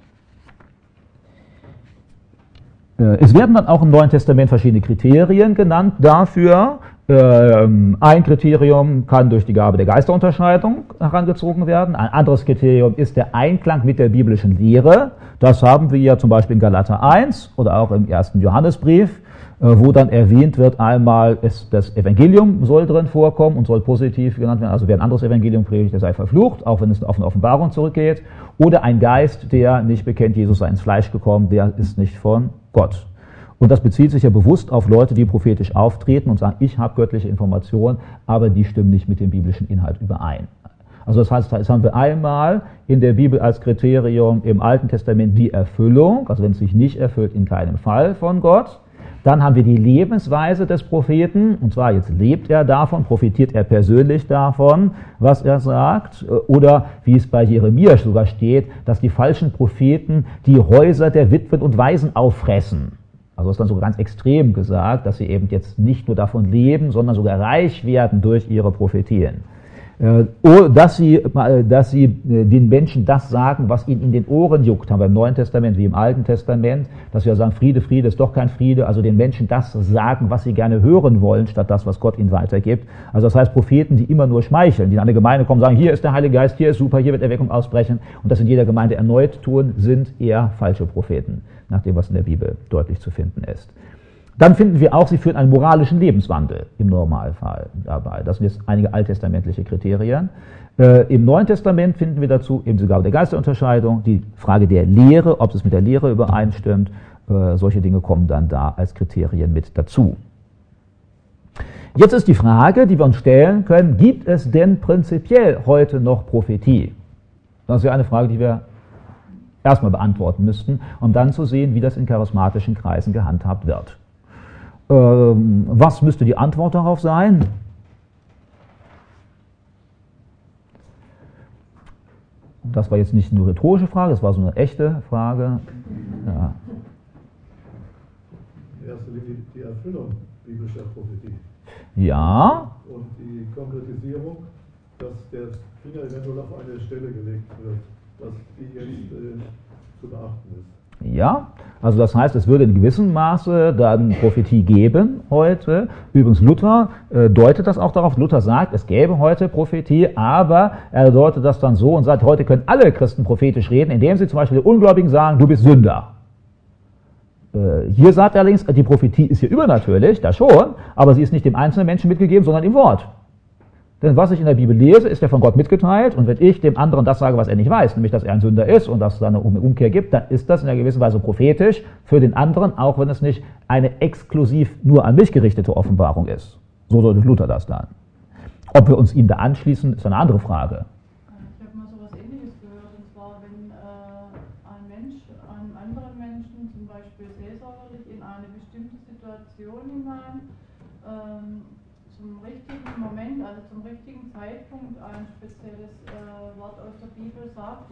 Es werden dann auch im Neuen Testament verschiedene Kriterien genannt dafür. Ein Kriterium kann durch die Gabe der Geisterunterscheidung herangezogen werden. Ein anderes Kriterium ist der Einklang mit der biblischen Lehre. Das haben wir ja zum Beispiel in Galater eins oder auch im ersten Johannesbrief, wo dann erwähnt wird, einmal ist das Evangelium soll drin vorkommen und soll positiv genannt werden. Also wer ein anderes Evangelium predigt, der sei verflucht, auch wenn es auf eine Offenbarung zurückgeht. Oder ein Geist, der nicht bekennt, Jesus sei ins Fleisch gekommen, der ist nicht von Gott. Und das bezieht sich ja bewusst auf Leute, die prophetisch auftreten und sagen, ich habe göttliche Informationen, aber die stimmen nicht mit dem biblischen Inhalt überein. Also das heißt, jetzt haben wir einmal in der Bibel als Kriterium im Alten Testament die Erfüllung, also wenn es sich nicht erfüllt, in keinem Fall von Gott. Dann haben wir die Lebensweise des Propheten, und zwar jetzt lebt er davon, profitiert er persönlich davon, was er sagt, oder wie es bei Jeremia sogar steht, dass die falschen Propheten die Häuser der Witwen und Waisen auffressen. Also ist dann sogar ganz extrem gesagt, dass sie eben jetzt nicht nur davon leben, sondern sogar reich werden durch ihre Prophetien. Dass sie, dass sie den Menschen das sagen, was ihnen in den Ohren juckt, haben wir im Neuen Testament wie im Alten Testament, dass wir sagen, Friede, Friede ist doch kein Friede, also den Menschen das sagen, was sie gerne hören wollen, statt das, was Gott ihnen weitergibt. Also das heißt Propheten, die immer nur schmeicheln, die in eine Gemeinde kommen und sagen, hier ist der Heilige Geist, hier ist super, hier wird Erweckung ausbrechen und das in jeder Gemeinde erneut tun, sind eher falsche Propheten, nach dem, was in der Bibel deutlich zu finden ist. Dann finden wir auch, sie führen einen moralischen Lebenswandel im Normalfall dabei. Das sind jetzt einige alttestamentliche Kriterien. Äh, Im Neuen Testament finden wir dazu eben sogar der Geisterunterscheidung, die Frage der Lehre, ob es mit der Lehre übereinstimmt. Äh, solche Dinge kommen dann da als Kriterien mit dazu. Jetzt ist die Frage, die wir uns stellen können, gibt es denn prinzipiell heute noch Prophetie? Das ist ja eine Frage, die wir erstmal beantworten müssten, um dann zu sehen, wie das in charismatischen Kreisen gehandhabt wird. Was müsste die Antwort darauf sein? Das war jetzt nicht eine rhetorische Frage, das war so eine echte Frage. Ja. In erster Linie die Erfüllung biblischer Prophetie. Ja. Und die Konkretisierung, dass der Finger eventuell auf eine Stelle gelegt wird, dass die jetzt äh, zu beachten ist. Ja, also das heißt, es würde in gewissem Maße dann Prophetie geben heute. Übrigens, Luther äh, deutet das auch darauf. Luther sagt, es gäbe heute Prophetie, aber er deutet das dann so und sagt, heute können alle Christen prophetisch reden, indem sie zum Beispiel den Ungläubigen sagen, du bist Sünder. Äh, hier sagt er allerdings, die Prophetie ist hier übernatürlich, das schon, aber sie ist nicht dem einzelnen Menschen mitgegeben, sondern im Wort. Denn was ich in der Bibel lese, ist ja von Gott mitgeteilt, und wenn ich dem anderen das sage, was er nicht weiß, nämlich dass er ein Sünder ist und dass es da eine Umkehr gibt, dann ist das in einer gewissen Weise prophetisch für den anderen, auch wenn es nicht eine exklusiv nur an mich gerichtete Offenbarung ist. So deutet Luther das dann. Ob wir uns ihm da anschließen, ist eine andere Frage. Ich habe mal so etwas Ähnliches gehört, und zwar, wenn äh, ein Mensch einem anderen Menschen zum Beispiel seelsorgerlich in eine bestimmte Situation hinein ähm, zum richtigen Moment, also zum richtigen Zeitpunkt ein spezielles äh, Wort aus der Bibel sagt,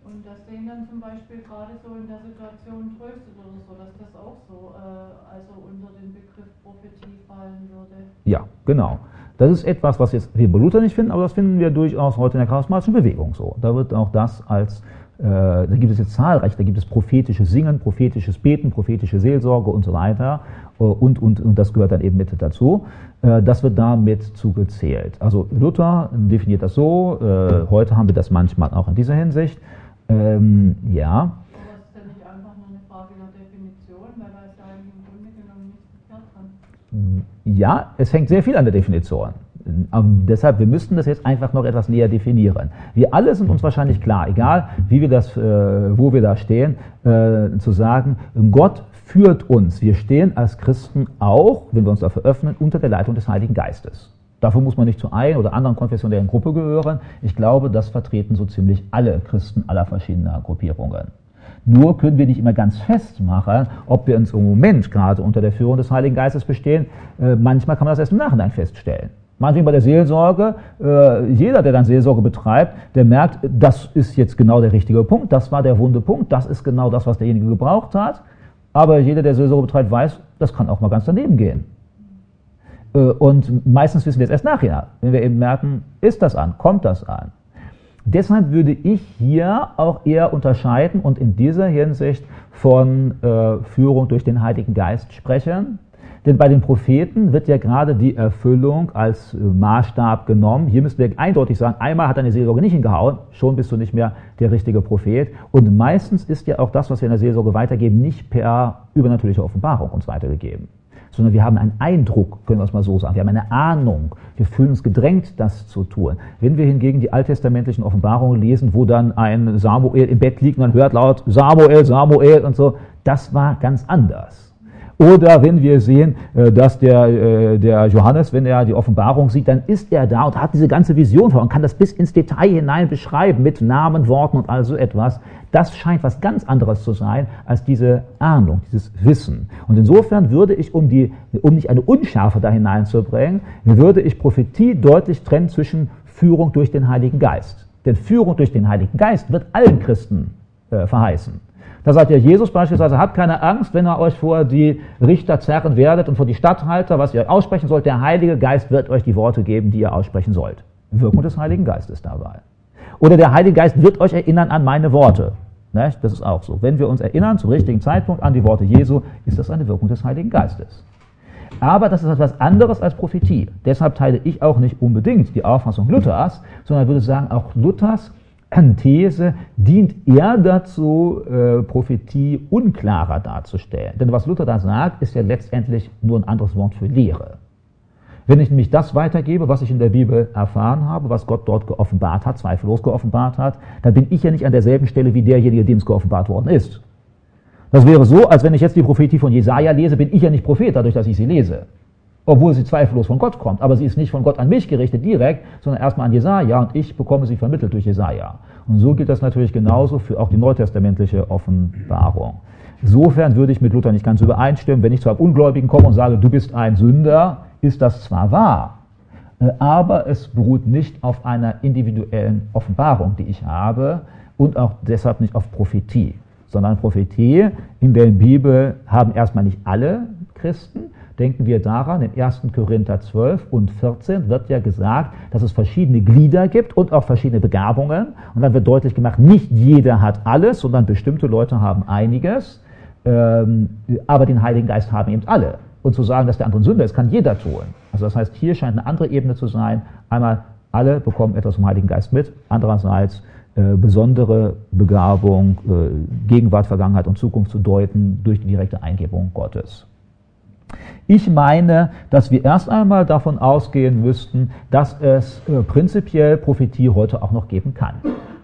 Und dass den dann zum Beispiel gerade so in der Situation tröstet oder so, dass das auch so äh, also unter den Begriff Prophetie fallen würde. Ja, genau. Das ist etwas, was jetzt wir bei Luther nicht finden, aber das finden wir durchaus heute in der charismatischen Bewegung so. Da wird auch das als, äh, da gibt es jetzt zahlreich, da gibt es prophetisches Singen, prophetisches Beten, prophetische Seelsorge und so weiter äh, und, und, und das gehört dann eben mit dazu. Äh, das wird da mit zugezählt. Also Luther definiert das so, äh, heute haben wir das manchmal auch in dieser Hinsicht. Ähm, ja. Aber es ist ja nicht einfach nur eine Frage der Definition, weil da ist ja eigentlich im Grunde genommen nichts verkehrt dran. Ja, es hängt sehr viel an der Definition. Ähm, deshalb, wir müssten das jetzt einfach noch etwas näher definieren. Wir alle sind uns wahrscheinlich klar, egal wie wir das, äh, wo wir da stehen, äh, zu sagen, Gott führt uns. Wir stehen als Christen auch, wenn wir uns dafür öffnen, unter der Leitung des Heiligen Geistes. Dafür muss man nicht zu einer oder anderen konfessionellen Gruppe gehören. Ich glaube, das vertreten so ziemlich alle Christen aller verschiedener Gruppierungen. Nur können wir nicht immer ganz festmachen, ob wir uns im Moment gerade unter der Führung des Heiligen Geistes bestehen. Äh, manchmal kann man das erst im Nachhinein feststellen. Meinetwegen bei der Seelsorge, äh, jeder, der dann Seelsorge betreibt, der merkt, das ist jetzt genau der richtige Punkt, das war der wunde Punkt, das ist genau das, was derjenige gebraucht hat. Aber jeder, der Seelsorge betreibt, weiß, das kann auch mal ganz daneben gehen. Und meistens wissen wir es erst nachher, wenn wir eben merken, ist das an, kommt das an. Deshalb würde ich hier auch eher unterscheiden und in dieser Hinsicht von äh, Führung durch den Heiligen Geist sprechen. Denn bei den Propheten wird ja gerade die Erfüllung als äh, Maßstab genommen. Hier müssen wir eindeutig sagen, einmal hat deine Seelsorge nicht hingehauen, schon bist du nicht mehr der richtige Prophet. Und meistens ist ja auch das, was wir in der Seelsorge weitergeben, nicht per übernatürliche Offenbarung uns weitergegeben, sondern wir haben einen Eindruck, können wir es mal so sagen, wir haben eine Ahnung, wir fühlen uns gedrängt, das zu tun. Wenn wir hingegen die alttestamentlichen Offenbarungen lesen, wo dann ein Samuel im Bett liegt und man hört laut Samuel, Samuel und so, das war ganz anders. Oder wenn wir sehen, dass der, der Johannes, wenn er die Offenbarung sieht, dann ist er da und hat diese ganze Vision vor und kann das bis ins Detail hinein beschreiben mit Namen, Worten und all so etwas. Das scheint was ganz anderes zu sein als diese Ahnung, dieses Wissen. Und insofern würde ich, um, die, um nicht eine Unschärfe da hineinzubringen, würde ich Prophetie deutlich trennen zwischen Führung durch den Heiligen Geist. Denn Führung durch den Heiligen Geist wird allen Christen äh, verheißen. Da sagt ja Jesus beispielsweise, habt keine Angst, wenn ihr euch vor die Richter zerren werdet und vor die Statthalter, was ihr aussprechen sollt, der Heilige Geist wird euch die Worte geben, die ihr aussprechen sollt. Wirkung des Heiligen Geistes dabei. Oder der Heilige Geist wird euch erinnern an meine Worte. Das ist auch so. Wenn wir uns erinnern zum richtigen Zeitpunkt an die Worte Jesu, ist das eine Wirkung des Heiligen Geistes. Aber das ist etwas anderes als Prophetie. Deshalb teile ich auch nicht unbedingt die Auffassung Luthers, sondern würde sagen, auch Luthers These dient eher dazu, äh, Prophetie unklarer darzustellen. Denn was Luther da sagt, ist ja letztendlich nur ein anderes Wort für Lehre. Wenn ich nämlich das weitergebe, was ich in der Bibel erfahren habe, was Gott dort geoffenbart hat, zweifellos geoffenbart hat, dann bin ich ja nicht an derselben Stelle wie derjenige, dem es geoffenbart worden ist. Das wäre so, als wenn ich jetzt die Prophetie von Jesaja lese, bin ich ja nicht Prophet dadurch, dass ich sie lese. Obwohl sie zweifellos von Gott kommt. Aber sie ist nicht von Gott an mich gerichtet direkt, sondern erstmal an Jesaja und ich bekomme sie vermittelt durch Jesaja. Und so gilt das natürlich genauso für auch die neutestamentliche Offenbarung. Insofern würde ich mit Luther nicht ganz übereinstimmen. Wenn ich zu einem Ungläubigen komme und sage, du bist ein Sünder, ist das zwar wahr, aber es beruht nicht auf einer individuellen Offenbarung, die ich habe und auch deshalb nicht auf Prophetie. Sondern Prophetie in der Bibel haben erstmal nicht alle Christen. Denken wir daran, in ersten Korinther zwölf und vierzehn wird ja gesagt, dass es verschiedene Glieder gibt und auch verschiedene Begabungen. Und dann wird deutlich gemacht, nicht jeder hat alles, sondern bestimmte Leute haben einiges, ähm, aber den Heiligen Geist haben eben alle. Und zu sagen, dass der andere ein Sünder ist, kann jeder tun. Also das heißt, hier scheint eine andere Ebene zu sein. Einmal, alle bekommen etwas vom Heiligen Geist mit, andererseits äh, besondere Begabung, äh, Gegenwart, Vergangenheit und Zukunft zu deuten durch die direkte Eingebung Gottes. Ich meine, dass wir erst einmal davon ausgehen müssten, dass es äh, prinzipiell Prophetie heute auch noch geben kann.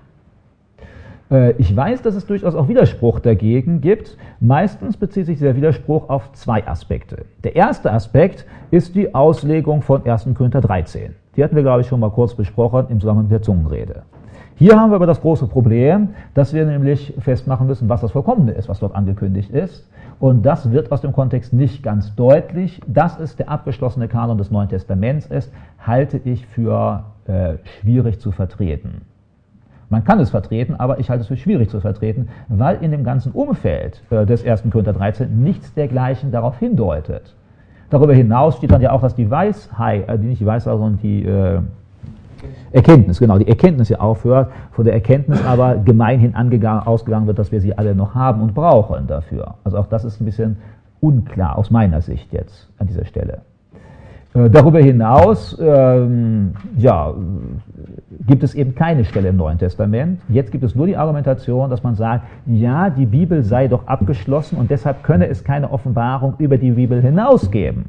Äh, ich weiß, dass es durchaus auch Widerspruch dagegen gibt. Meistens bezieht sich dieser Widerspruch auf zwei Aspekte. Der erste Aspekt ist die Auslegung von ersten Korinther dreizehn. Die hatten wir, glaube ich, schon mal kurz besprochen im Zusammenhang mit der Zungenrede. Hier haben wir aber das große Problem, dass wir nämlich festmachen müssen, was das Vollkommene ist, was dort angekündigt ist. Und das wird aus dem Kontext nicht ganz deutlich. Dass es der abgeschlossene Kanon des Neuen Testaments ist, halte ich für äh, schwierig zu vertreten. Man kann es vertreten, aber ich halte es für schwierig zu vertreten, weil in dem ganzen Umfeld äh, des ersten Korinther dreizehn nichts dergleichen darauf hindeutet. Darüber hinaus steht dann ja auch, dass die Weisheit, äh, die nicht die Weisheit, sondern die äh, Erkenntnis, genau, die Erkenntnis ja aufhört, von der Erkenntnis aber gemeinhin angegangen, ausgegangen wird, dass wir sie alle noch haben und brauchen dafür. Also auch das ist ein bisschen unklar aus meiner Sicht jetzt an dieser Stelle. Äh, darüber hinaus ähm, ja, gibt es eben keine Stelle im Neuen Testament. Jetzt gibt es nur die Argumentation, dass man sagt, ja, die Bibel sei doch abgeschlossen und deshalb könne es keine Offenbarung über die Bibel hinaus geben.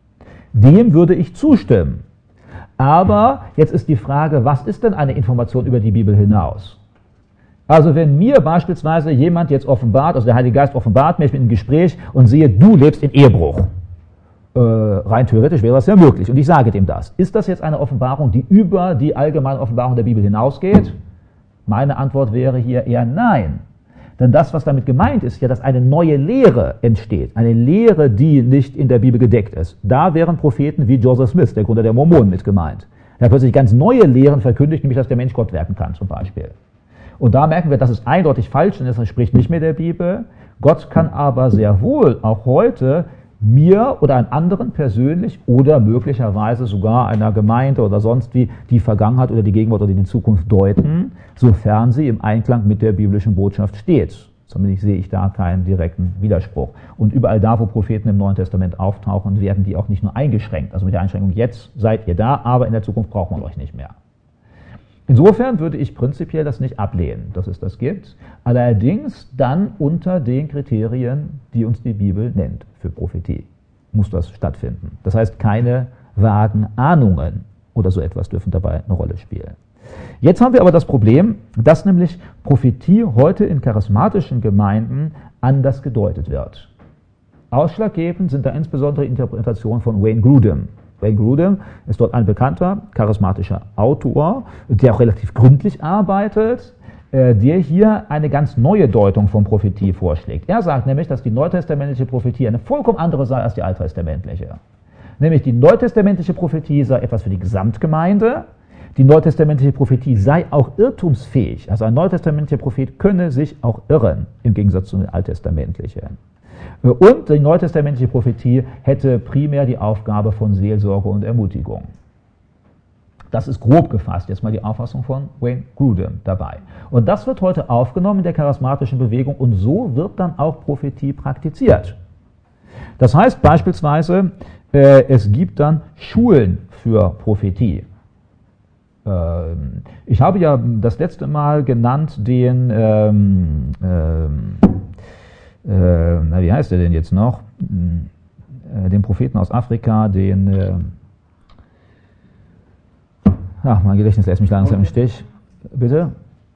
Dem würde ich zustimmen. Aber jetzt ist die Frage, was ist denn eine Information über die Bibel hinaus? Also wenn mir beispielsweise jemand jetzt offenbart, also der Heilige Geist offenbart mir, ich bin im Gespräch und sehe, du lebst in Ehebruch. Äh, rein theoretisch wäre das ja möglich und ich sage dem das. Ist das jetzt eine Offenbarung, die über die allgemeine Offenbarung der Bibel hinausgeht? Meine Antwort wäre hier eher nein. Denn das, was damit gemeint ist, ja, dass eine neue Lehre entsteht. Eine Lehre, die nicht in der Bibel gedeckt ist. Da wären Propheten wie Joseph Smith, der Gründer der Mormonen, mit gemeint. Der hat plötzlich ganz neue Lehren verkündigt, nämlich, dass der Mensch Gott werden kann, zum Beispiel. Und da merken wir, das ist eindeutig falsch, denn es entspricht nicht mehr der Bibel. Gott kann aber sehr wohl auch heute mir oder einem anderen persönlich oder möglicherweise sogar einer Gemeinde oder sonst wie die Vergangenheit oder die Gegenwart oder die Zukunft deuten, sofern sie im Einklang mit der biblischen Botschaft steht. Zumindest sehe ich da keinen direkten Widerspruch. Und überall da, wo Propheten im Neuen Testament auftauchen, werden die auch nicht nur eingeschränkt. Also mit der Einschränkung, jetzt seid ihr da, aber in der Zukunft braucht man euch nicht mehr. Insofern würde ich prinzipiell das nicht ablehnen, dass es das gibt, allerdings dann unter den Kriterien, die uns die Bibel nennt für Prophetie, muss das stattfinden. Das heißt, keine vagen Ahnungen oder so etwas dürfen dabei eine Rolle spielen. Jetzt haben wir aber das Problem, dass nämlich Prophetie heute in charismatischen Gemeinden anders gedeutet wird. Ausschlaggebend sind da insbesondere Interpretationen von Wayne Grudem. Wayne Grudem ist dort ein bekannter, charismatischer Autor, der auch relativ gründlich arbeitet, äh, der hier eine ganz neue Deutung von Prophetie vorschlägt. Er sagt nämlich, dass die neutestamentliche Prophetie eine vollkommen andere sei als die alttestamentliche. Nämlich die neutestamentliche Prophetie sei etwas für die Gesamtgemeinde, die neutestamentliche Prophetie sei auch irrtumsfähig. Also ein neutestamentlicher Prophet könne sich auch irren, im Gegensatz zu den alttestamentlichen. Und die neutestamentliche Prophetie hätte primär die Aufgabe von Seelsorge und Ermutigung. Das ist grob gefasst, jetzt mal die Auffassung von Wayne Grudem dabei. Und das wird heute aufgenommen in der charismatischen Bewegung und so wird dann auch Prophetie praktiziert. Das heißt beispielsweise, äh, es gibt dann Schulen für Prophetie. Ähm, ich habe ja das letzte Mal genannt den ähm, ähm, Äh, na, wie heißt der denn jetzt noch? Äh, den Propheten aus Afrika, den, äh, ach, mein Gedächtnis lässt mich langsam im Stich. Bitte?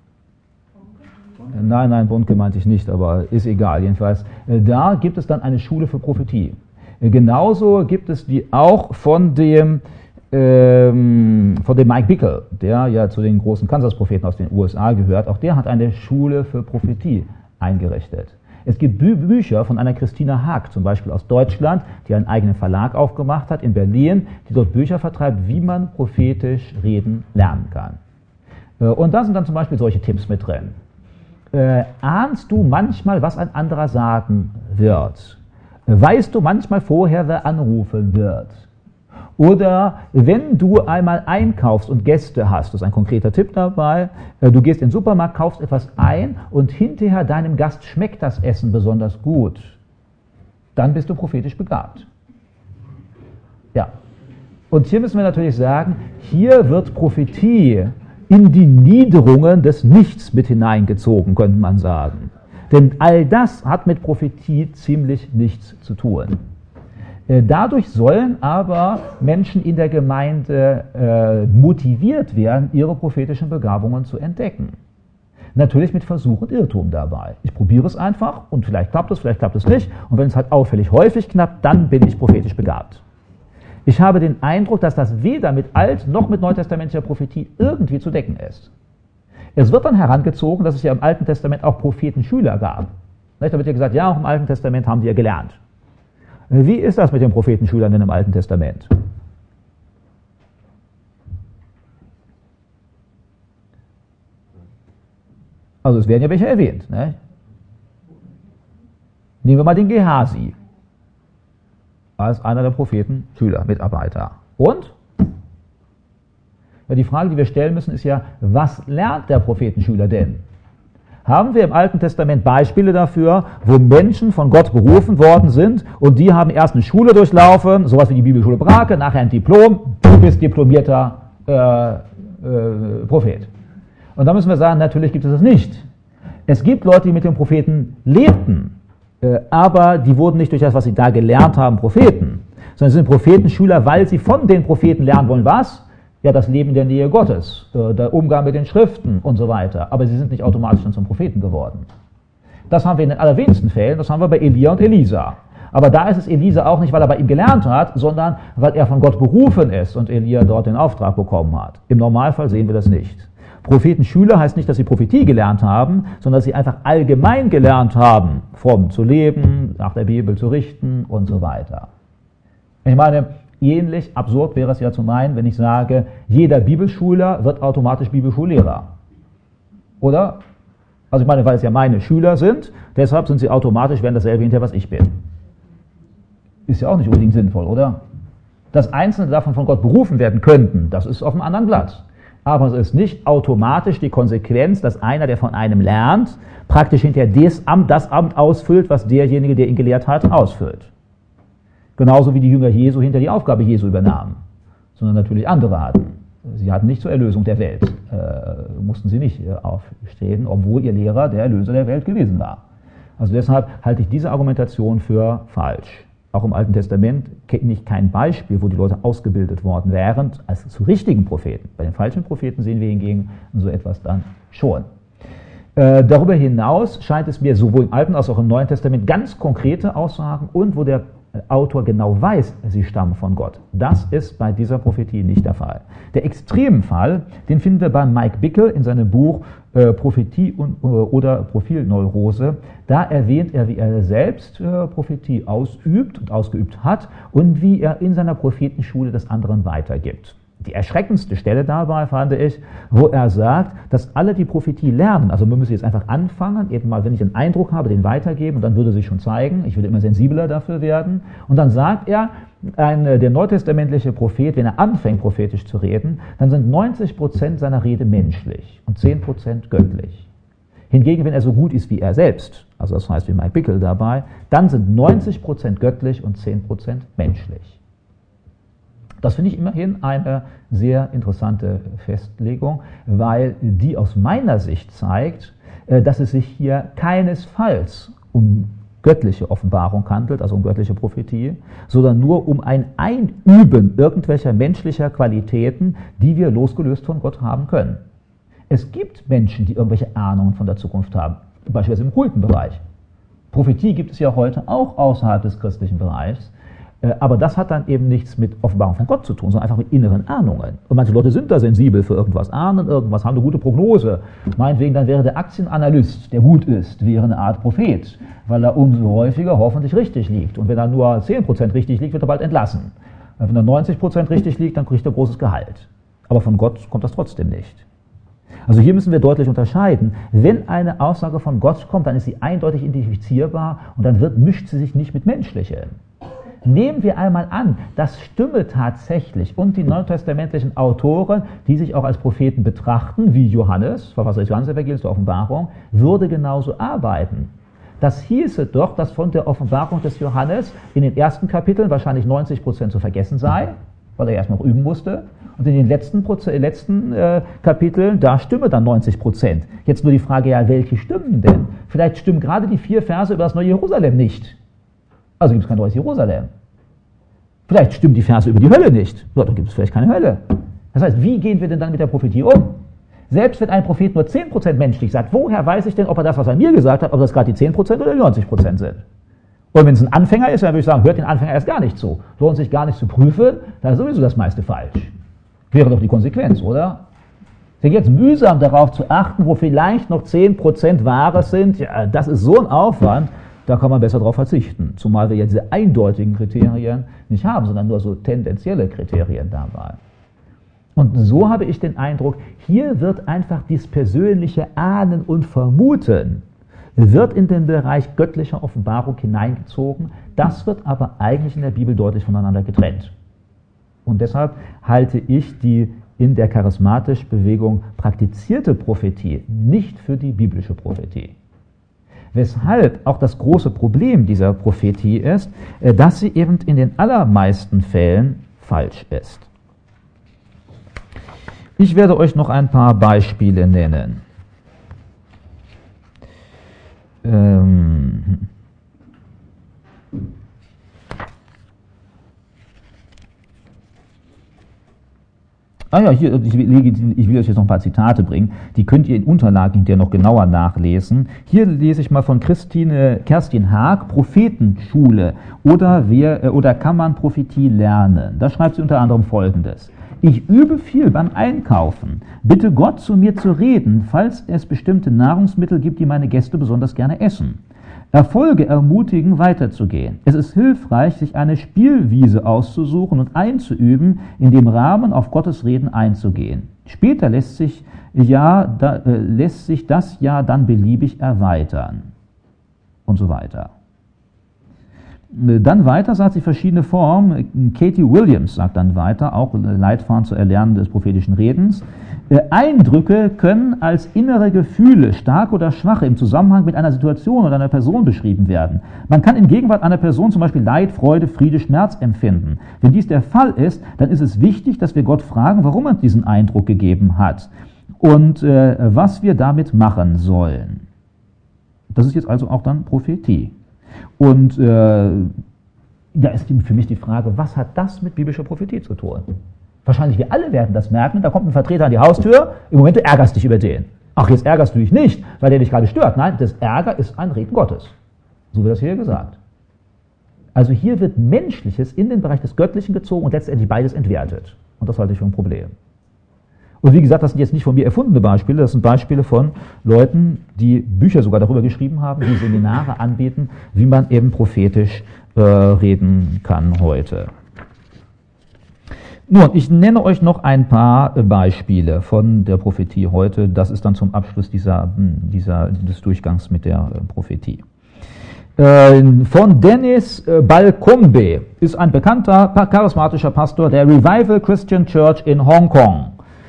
Nein, nein, Bundke meinte ich nicht, aber ist egal. Jedenfalls, äh, da gibt es dann eine Schule für Prophetie. Äh, genauso gibt es die auch von dem, ähm, von dem Mike Bickle, der ja zu den großen Kansas-Propheten aus den U S A gehört. Auch der hat eine Schule für Prophetie eingerichtet. Es gibt Bü- Bücher von einer Christina Haag, zum Beispiel aus Deutschland, die einen eigenen Verlag aufgemacht hat in Berlin, die dort Bücher vertreibt, wie man prophetisch reden lernen kann. Und da sind dann zum Beispiel solche Tipps mit drin. Äh, ahnst du manchmal, was ein anderer sagen wird? Weißt du manchmal vorher, wer anrufen wird? Oder wenn du einmal einkaufst und Gäste hast, das ist ein konkreter Tipp dabei, du gehst in den Supermarkt, kaufst etwas ein und hinterher deinem Gast schmeckt das Essen besonders gut, dann bist du prophetisch begabt. Ja. Und hier müssen wir natürlich sagen, hier wird Prophetie in die Niederungen des Nichts mit hineingezogen, könnte man sagen. Denn all das hat mit Prophetie ziemlich nichts zu tun. Dadurch sollen aber Menschen in der Gemeinde äh, motiviert werden, ihre prophetischen Begabungen zu entdecken. Natürlich mit Versuch und Irrtum dabei. Ich probiere es einfach und vielleicht klappt es, vielleicht klappt es nicht. Und wenn es halt auffällig häufig klappt, dann bin ich prophetisch begabt. Ich habe den Eindruck, dass das weder mit Alt- noch mit neutestamentlicher Prophetie irgendwie zu decken ist. Es wird dann herangezogen, dass es ja im Alten Testament auch Prophetenschüler gab. Da wird ja gesagt, ja, auch im Alten Testament haben die ja gelernt. Wie ist das mit den Prophetenschülern denn im Alten Testament? Also es werden ja welche erwähnt. Ne? Nehmen wir mal den Gehasi als einer der Propheten, Schüler, Mitarbeiter. Und? Ja, die Frage, die wir stellen müssen, ist ja, was lernt der Prophetenschüler denn? Haben wir im Alten Testament Beispiele dafür, wo Menschen von Gott berufen worden sind und die haben erst eine Schule durchlaufen, sowas wie die Bibelschule Brake, nachher ein Diplom, du bist diplomierter äh, äh, Prophet. Und da müssen wir sagen, natürlich gibt es das nicht. Es gibt Leute, die mit dem Propheten lebten, äh, aber die wurden nicht durch das, was sie da gelernt haben, Propheten, sondern sie sind Prophetenschüler, weil sie von den Propheten lernen wollen. Was? Ja, das Leben in der Nähe Gottes, äh, der Umgang mit den Schriften und so weiter. Aber sie sind nicht automatisch dann zum Propheten geworden. Das haben wir in den allerwenigsten Fällen, das haben wir bei Elia und Elisa. Aber da ist es Elisa auch nicht, weil er bei ihm gelernt hat, sondern weil er von Gott berufen ist und Elia dort den Auftrag bekommen hat. Im Normalfall sehen wir das nicht. Prophetenschüler heißt nicht, dass sie Prophetie gelernt haben, sondern dass sie einfach allgemein gelernt haben, fromm zu leben, nach der Bibel zu richten und so weiter. Ich meine, ähnlich absurd wäre es ja zu meinen, wenn ich sage, jeder Bibelschüler wird automatisch Bibelschullehrer. Oder? Also ich meine, weil es ja meine Schüler sind, deshalb sind sie automatisch, werden dasselbe hinterher, was ich bin. Ist ja auch nicht unbedingt sinnvoll, oder? Dass Einzelne davon von Gott berufen werden könnten, das ist auf einem anderen Blatt. Aber es ist nicht automatisch die Konsequenz, dass einer, der von einem lernt, praktisch hinterher das Amt, das Amt ausfüllt, was derjenige, der ihn gelehrt hat, ausfüllt. Genauso wie die Jünger Jesu hinter die Aufgabe Jesu übernahmen, sondern natürlich andere hatten. Sie hatten nicht zur Erlösung der Welt, äh, mussten sie nicht äh, aufstehen, obwohl ihr Lehrer der Erlöser der Welt gewesen war. Also deshalb halte ich diese Argumentation für falsch. Auch im Alten Testament kenne ich kein Beispiel, wo die Leute ausgebildet worden wären, als zu richtigen Propheten. Bei den falschen Propheten sehen wir hingegen so etwas dann schon. Äh, darüber hinaus scheint es mir sowohl im Alten als auch im Neuen Testament ganz konkrete Aussagen und wo der Autor genau weiß, sie stammen von Gott. Das ist bei dieser Prophetie nicht der Fall. Der Extremfall, den finden wir bei Mike Bickle in seinem Buch äh, Prophetie und, äh, oder Profilneurose. Da erwähnt er, wie er selbst äh, Prophetie ausübt und ausgeübt hat und wie er in seiner Prophetenschule das anderen weitergibt. Die erschreckendste Stelle dabei fand ich, wo er sagt, dass alle die Prophetie lernen. Also man müsse jetzt einfach anfangen, eben mal, wenn ich einen Eindruck habe, den weitergeben und dann würde sich schon zeigen, ich würde immer sensibler dafür werden. Und dann sagt er, ein, der neutestamentliche Prophet, wenn er anfängt prophetisch zu reden, dann sind neunzig Prozent seiner Rede menschlich und zehn Prozent göttlich. Hingegen, wenn er so gut ist wie er selbst, also das heißt wie Mike Bickle dabei, dann sind neunzig Prozent göttlich und zehn Prozent menschlich. Das finde ich immerhin eine sehr interessante Festlegung, weil die aus meiner Sicht zeigt, dass es sich hier keinesfalls um göttliche Offenbarung handelt, also um göttliche Prophetie, sondern nur um ein Einüben irgendwelcher menschlicher Qualitäten, die wir losgelöst von Gott haben können. Es gibt Menschen, die irgendwelche Ahnungen von der Zukunft haben, beispielsweise im Kultenbereich. Prophetie gibt es ja heute auch außerhalb des christlichen Bereichs. Aber das hat dann eben nichts mit Offenbarung von Gott zu tun, sondern einfach mit inneren Ahnungen. Und manche Leute sind da sensibel für irgendwas, ahnen irgendwas, haben eine gute Prognose. Meinetwegen, dann wäre der Aktienanalyst, der gut ist, wäre eine Art Prophet, weil er umso häufiger hoffentlich richtig liegt. Und wenn er nur zehn Prozent richtig liegt, wird er bald entlassen. Wenn er neunzig Prozent richtig liegt, dann kriegt er großes Gehalt. Aber von Gott kommt das trotzdem nicht. Also hier müssen wir deutlich unterscheiden. Wenn eine Aussage von Gott kommt, dann ist sie eindeutig identifizierbar und dann wird, mischt sie sich nicht mit Menschlichem. Nehmen wir einmal an, das stimme tatsächlich und die neutestamentlichen Autoren, die sich auch als Propheten betrachten, wie Johannes, Verfasser des Johannesevangeliums der Offenbarung, würde genauso arbeiten. Das hieße doch, dass von der Offenbarung des Johannes in den ersten Kapiteln wahrscheinlich neunzig Prozent zu vergessen sei, weil er erst noch üben musste. Und in den letzten, Proze- letzten äh, Kapiteln, da stimme dann neunzig Prozent. Jetzt nur die Frage, ja, welche stimmen denn? Vielleicht stimmen gerade die vier Verse über das neue Jerusalem nicht. Also gibt es kein neues Jerusalem. Vielleicht stimmen die Verse über die Hölle nicht. Ja, dann gibt es vielleicht keine Hölle. Das heißt, wie gehen wir denn dann mit der Prophetie um? Selbst wenn ein Prophet nur zehn Prozent menschlich sagt, woher weiß ich denn, ob er das, was er mir gesagt hat, ob das gerade die zehn Prozent oder die neunzig Prozent sind? Und wenn es ein Anfänger ist, dann würde ich sagen, hört den Anfänger erst gar nicht zu. Lohnt sich gar nicht zu prüfen, dann ist sowieso das meiste falsch. Wäre doch die Konsequenz, oder? Sich jetzt mühsam darauf zu achten, wo vielleicht noch zehn Prozent Wahres sind, ja, das ist so ein Aufwand, da kann man besser darauf verzichten. Zumal wir ja diese eindeutigen Kriterien nicht haben, sondern nur so tendenzielle Kriterien dabei. Und so habe ich den Eindruck, hier wird einfach dieses persönliche Ahnen und Vermuten, wird in den Bereich göttlicher Offenbarung hineingezogen. Das wird aber eigentlich in der Bibel deutlich voneinander getrennt. Und deshalb halte ich die in der charismatischen Bewegung praktizierte Prophetie nicht für die biblische Prophetie. Weshalb auch das große Problem dieser Prophetie ist, dass sie eben in den allermeisten Fällen falsch ist. Ich werde euch noch ein paar Beispiele nennen. Ähm Ah ja, hier, ich will, ich will euch jetzt noch ein paar Zitate bringen. Die könnt ihr in Unterlagen hinterher noch genauer nachlesen. Hier lese ich mal von Christine, Kerstin Haag, Prophetenschule oder, wer, oder kann man Prophetie lernen? Da schreibt sie unter anderem Folgendes. Ich übe viel beim Einkaufen. Bitte Gott, zu mir zu reden, falls es bestimmte Nahrungsmittel gibt, die meine Gäste besonders gerne essen. Erfolge ermutigen, weiterzugehen. Es ist hilfreich, sich eine Spielwiese auszusuchen und einzuüben, in dem Rahmen auf Gottes Reden einzugehen. Später lässt sich, ja, da, äh, lässt sich das ja dann beliebig erweitern. Und so weiter. Dann weiter sagt sie verschiedene Formen. Katie Williams sagt dann weiter, auch Leitfaden zur Erlernen des prophetischen Redens. Eindrücke können als innere Gefühle, starke oder schwache, im Zusammenhang mit einer Situation oder einer Person beschrieben werden. Man kann in Gegenwart einer Person zum Beispiel Leid, Freude, Friede, Schmerz empfinden. Wenn dies der Fall ist, dann ist es wichtig, dass wir Gott fragen, warum er diesen Eindruck gegeben hat und äh, was wir damit machen sollen. Das ist jetzt also auch dann Prophetie. Und äh, da ist für mich die Frage, was hat das mit biblischer Prophetie zu tun? Wahrscheinlich wir alle werden das merken, da kommt ein Vertreter an die Haustür, im Moment du ärgerst dich über den. Ach, jetzt ärgerst du dich nicht, weil der dich gerade stört. Nein, das Ärger ist ein Reden Gottes. So wird das hier gesagt. Also hier wird Menschliches in den Bereich des Göttlichen gezogen und letztendlich beides entwertet. Und das halte ich für ein Problem. Und wie gesagt, das sind jetzt nicht von mir erfundene Beispiele, das sind Beispiele von Leuten, die Bücher sogar darüber geschrieben haben, die Seminare anbieten, wie man eben prophetisch äh, reden kann heute. Nun, ich nenne euch noch ein paar Beispiele von der Prophetie heute. Das ist dann zum Abschluss dieser, dieser, des Durchgangs mit der Prophetie. Von Dennis Balcombe ist ein bekannter charismatischer Pastor der Revival Christian Church in Hongkong.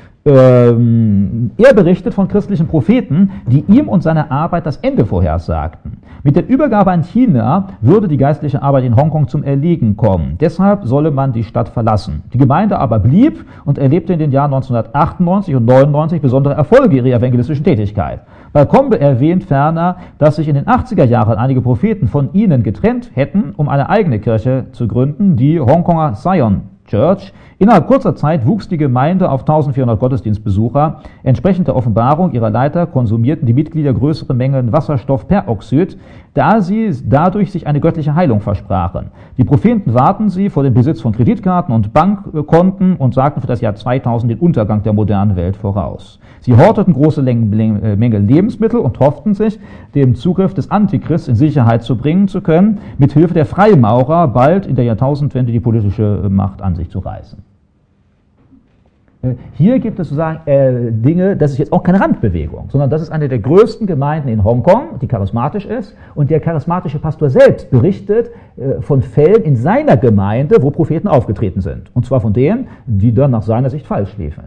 Er berichtet von christlichen Propheten, die ihm und seiner Arbeit das Ende vorhersagten. Mit der Übergabe an China würde die geistliche Arbeit in Hongkong zum Erliegen kommen. Deshalb solle man die Stadt verlassen. Die Gemeinde aber blieb und erlebte in den Jahren neunzehnhundertachtundneunzig und neunundneunzig besondere Erfolge ihrer evangelistischen Tätigkeit. Balcombe erwähnt ferner, dass sich in den achtziger Jahren einige Propheten von ihnen getrennt hätten, um eine eigene Kirche zu gründen, die Hongkonger Zion Church. Innerhalb kurzer Zeit wuchs die Gemeinde auf eintausendvierhundert Gottesdienstbesucher. Entsprechend der Offenbarung ihrer Leiter konsumierten die Mitglieder größere Mengen Wasserstoffperoxid, da sie dadurch sich eine göttliche Heilung versprachen. Die Propheten warnten sie vor dem Besitz von Kreditkarten und Bankkonten und sagten für das Jahr zweitausend den Untergang der modernen Welt voraus. Sie horteten große Menge Lebensmittel und hofften sich, den Zugriff des Antichrist in Sicherheit zu bringen zu können, mit Hilfe der Freimaurer bald in der Jahrtausendwende die politische Macht an sich zu reißen. Hier gibt es sozusagen äh, Dinge, das ist jetzt auch keine Randbewegung, sondern das ist eine der größten Gemeinden in Hongkong, die charismatisch ist, und der charismatische Pastor selbst berichtet äh, von Fällen in seiner Gemeinde, wo Propheten aufgetreten sind. Und zwar von denen, die dann nach seiner Sicht falsch liefen.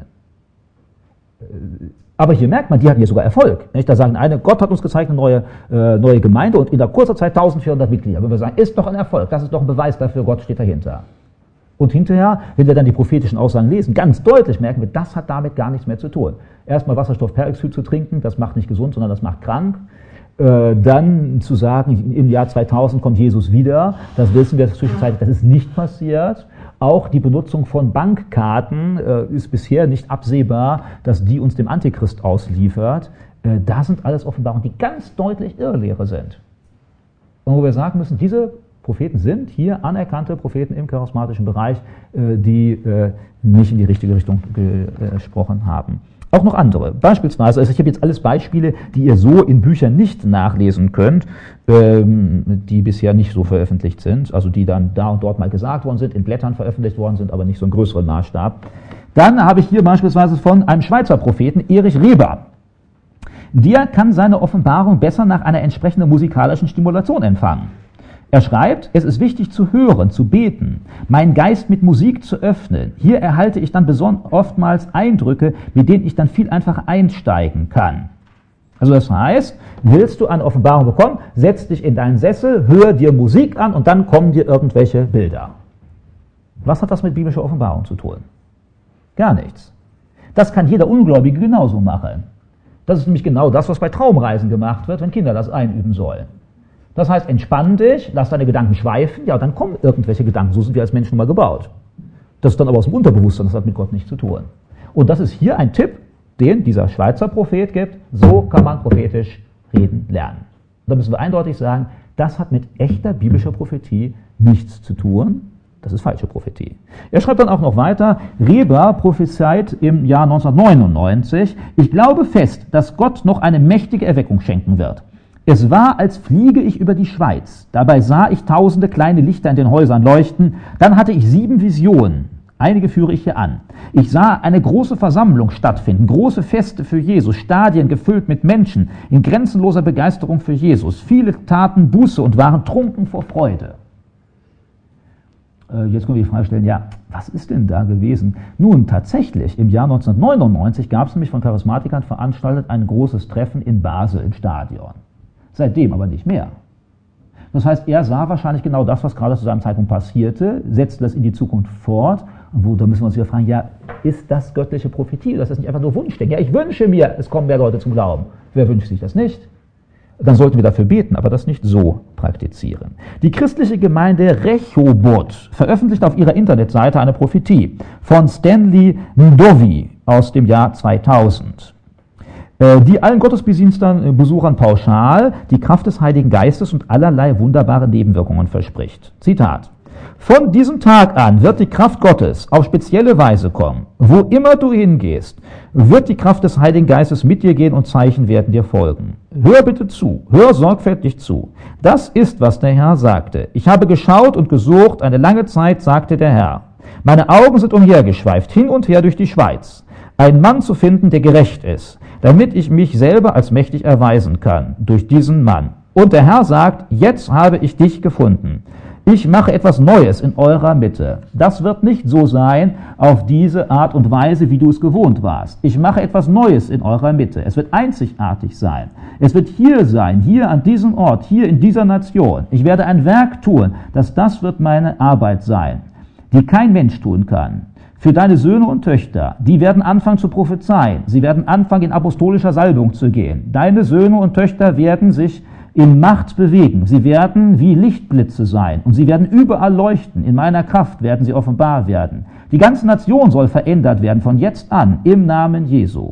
Aber hier merkt man, die hatten ja sogar Erfolg. Nicht? Da sagen eine, Gott hat uns gezeigt, eine neue, äh, neue Gemeinde und in der kurzer Zeit eintausendvierhundert Mitglieder. Wenn wir sagen, ist doch ein Erfolg, das ist doch ein Beweis dafür, Gott steht dahinter. Und hinterher, wenn wir dann die prophetischen Aussagen lesen, ganz deutlich merken wir, das hat damit gar nichts mehr zu tun. Erstmal Wasserstoffperoxid zu trinken, das macht nicht gesund, sondern das macht krank. Äh, dann zu sagen, im Jahr zweitausend kommt Jesus wieder, das wissen wir zwischenzeitlich, das ist nicht passiert. Auch die Benutzung von Bankkarten äh, ist bisher nicht absehbar, dass die uns dem Antichrist ausliefert. Äh, da sind alles Offenbarungen, die ganz deutlich Irrlehre sind. Und wo wir sagen müssen, diese Propheten sind hier anerkannte Propheten im charismatischen Bereich, äh, die äh, nicht in die richtige Richtung gesprochen haben. Auch noch andere. Beispielsweise, also ich habe jetzt alles Beispiele, die ihr so in Büchern nicht nachlesen könnt, ähm, die bisher nicht so veröffentlicht sind, also die dann da und dort mal gesagt worden sind, in Blättern veröffentlicht worden sind, aber nicht so im größeren Maßstab. Dann habe ich hier beispielsweise von einem Schweizer Propheten, Erich Reber. Der kann seine Offenbarung besser nach einer entsprechenden musikalischen Stimulation empfangen. Er schreibt, es ist wichtig zu hören, zu beten, meinen Geist mit Musik zu öffnen. Hier erhalte ich dann besonders oftmals Eindrücke, mit denen ich dann viel einfacher einsteigen kann. Also das heißt, willst du eine Offenbarung bekommen, setz dich in deinen Sessel, hör dir Musik an und dann kommen dir irgendwelche Bilder. Was hat das mit biblischer Offenbarung zu tun? Gar nichts. Das kann jeder Ungläubige genauso machen. Das ist nämlich genau das, was bei Traumreisen gemacht wird, wenn Kinder das einüben sollen. Das heißt, entspann dich, lass deine Gedanken schweifen, ja, dann kommen irgendwelche Gedanken, so sind wir als Menschen mal gebaut. Das ist dann aber aus dem Unterbewusstsein, das hat mit Gott nichts zu tun. Und das ist hier ein Tipp, den dieser Schweizer Prophet gibt, so kann man prophetisch reden lernen. Da müssen wir eindeutig sagen, das hat mit echter biblischer Prophetie nichts zu tun, das ist falsche Prophetie. Er schreibt dann auch noch weiter, Reber prophezeit im Jahr neunzehnhundertneunundneunzig, ich glaube fest, dass Gott noch eine mächtige Erweckung schenken wird. Es war, als fliege ich über die Schweiz. Dabei sah ich tausende kleine Lichter in den Häusern leuchten. Dann hatte ich sieben Visionen. Einige führe ich hier an. Ich sah eine große Versammlung stattfinden, große Feste für Jesus, Stadien gefüllt mit Menschen, in grenzenloser Begeisterung für Jesus. Viele taten Buße und waren trunken vor Freude. Äh, jetzt können wir die Frage stellen, ja, was ist denn da gewesen? Nun, tatsächlich, im Jahr neunzehnhundertneunundneunzig gab es nämlich von Charismatikern veranstaltet ein großes Treffen in Basel im Stadion. Seitdem aber nicht mehr. Das heißt, er sah wahrscheinlich genau das, was gerade zu seinem Zeitpunkt passierte, setzte das in die Zukunft fort. Und wo, da müssen wir uns wieder fragen, ja, ist das göttliche Prophetie? Das ist nicht einfach nur Wunschdenken. Ja, ich wünsche mir, es kommen mehr Leute zum Glauben. Wer wünscht sich das nicht? Dann sollten wir dafür beten, aber das nicht so praktizieren. Die christliche Gemeinde Rehoboth veröffentlicht auf ihrer Internetseite eine Prophetie von Stanley Ndovi aus dem Jahr zweitausend. Die allen Gottesdienstbesuchern pauschal die Kraft des Heiligen Geistes und allerlei wunderbare Nebenwirkungen verspricht. Zitat: Von diesem Tag an wird die Kraft Gottes auf spezielle Weise kommen. Wo immer du hingehst, wird die Kraft des Heiligen Geistes mit dir gehen und Zeichen werden dir folgen. Hör bitte zu, hör sorgfältig zu. Das ist, was der Herr sagte. Ich habe geschaut und gesucht, eine lange Zeit, sagte der Herr. Meine Augen sind umhergeschweift, hin und her durch die Schweiz, einen Mann zu finden, der gerecht ist, damit ich mich selber als mächtig erweisen kann, durch diesen Mann. Und der Herr sagt, jetzt habe ich dich gefunden. Ich mache etwas Neues in eurer Mitte. Das wird nicht so sein, auf diese Art und Weise, wie du es gewohnt warst. Ich mache etwas Neues in eurer Mitte. Es wird einzigartig sein. Es wird hier sein, hier an diesem Ort, hier in dieser Nation. Ich werde ein Werk tun, dass das wird meine Arbeit sein, die kein Mensch tun kann. Für deine Söhne und Töchter, die werden anfangen zu prophezeien. Sie werden anfangen, in apostolischer Salbung zu gehen. Deine Söhne und Töchter werden sich in Macht bewegen. Sie werden wie Lichtblitze sein und sie werden überall leuchten. In meiner Kraft werden sie offenbar werden. Die ganze Nation soll verändert werden von jetzt an im Namen Jesu.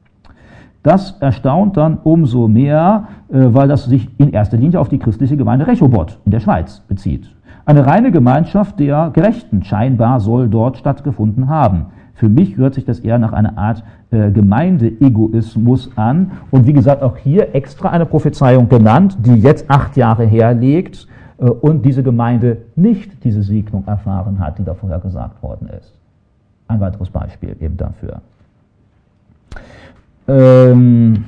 Das erstaunt dann umso mehr, weil das sich in erster Linie auf die christliche Gemeinde Rehoboth in der Schweiz bezieht. Eine reine Gemeinschaft der Gerechten scheinbar soll dort stattgefunden haben. Für mich hört sich das eher nach einer Art äh, Gemeindeegoismus an. Und wie gesagt, auch hier extra eine Prophezeiung genannt, die jetzt acht Jahre herliegt äh, und diese Gemeinde nicht diese Segnung erfahren hat, die da vorher gesagt worden ist. Ein weiteres Beispiel eben dafür. Ähm...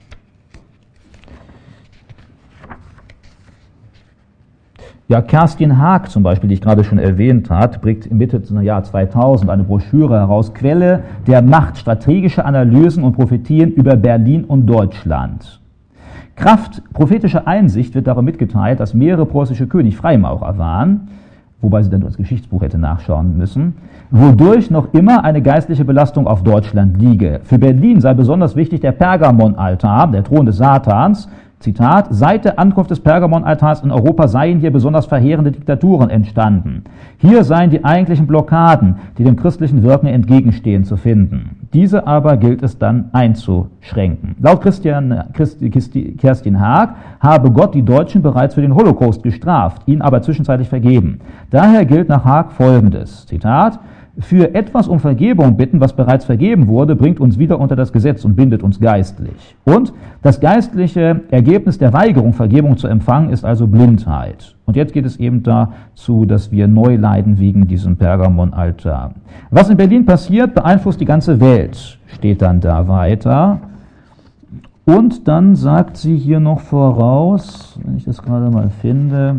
Ja, Kerstin Haag zum Beispiel, die ich gerade schon erwähnt habe, bringt Mitte zum Jahr zweitausend eine Broschüre heraus, Quelle der Macht, strategische Analysen und Prophetien über Berlin und Deutschland. Kraft prophetischer Einsicht wird darin mitgeteilt, dass mehrere preußische König Freimaurer waren, wobei sie dann ins Geschichtsbuch hätte nachschauen müssen, wodurch noch immer eine geistliche Belastung auf Deutschland liege. Für Berlin sei besonders wichtig der Pergamonaltar, der Thron des Satans. Zitat, seit der Ankunft des Pergamonaltars in Europa seien hier besonders verheerende Diktaturen entstanden. Hier seien die eigentlichen Blockaden, die dem christlichen Wirken entgegenstehen, zu finden. Diese aber gilt es dann einzuschränken. Laut Christian, Christi, Christi, Kerstin Haag habe Gott die Deutschen bereits für den Holocaust gestraft, ihn aber zwischenzeitlich vergeben. Daher gilt nach Haag Folgendes, Zitat, für etwas um Vergebung bitten, was bereits vergeben wurde, bringt uns wieder unter das Gesetz und bindet uns geistlich. Und das geistliche Ergebnis der Weigerung, Vergebung zu empfangen, ist also Blindheit. Und jetzt geht es eben dazu, dass wir neu leiden wegen diesem Pergamon-Altar. Was in Berlin passiert, beeinflusst die ganze Welt, steht dann da weiter. Und dann sagt sie hier noch voraus, wenn ich das gerade mal finde,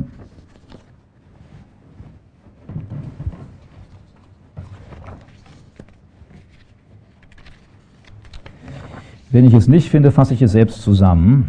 wenn ich es nicht finde, fasse ich es selbst zusammen.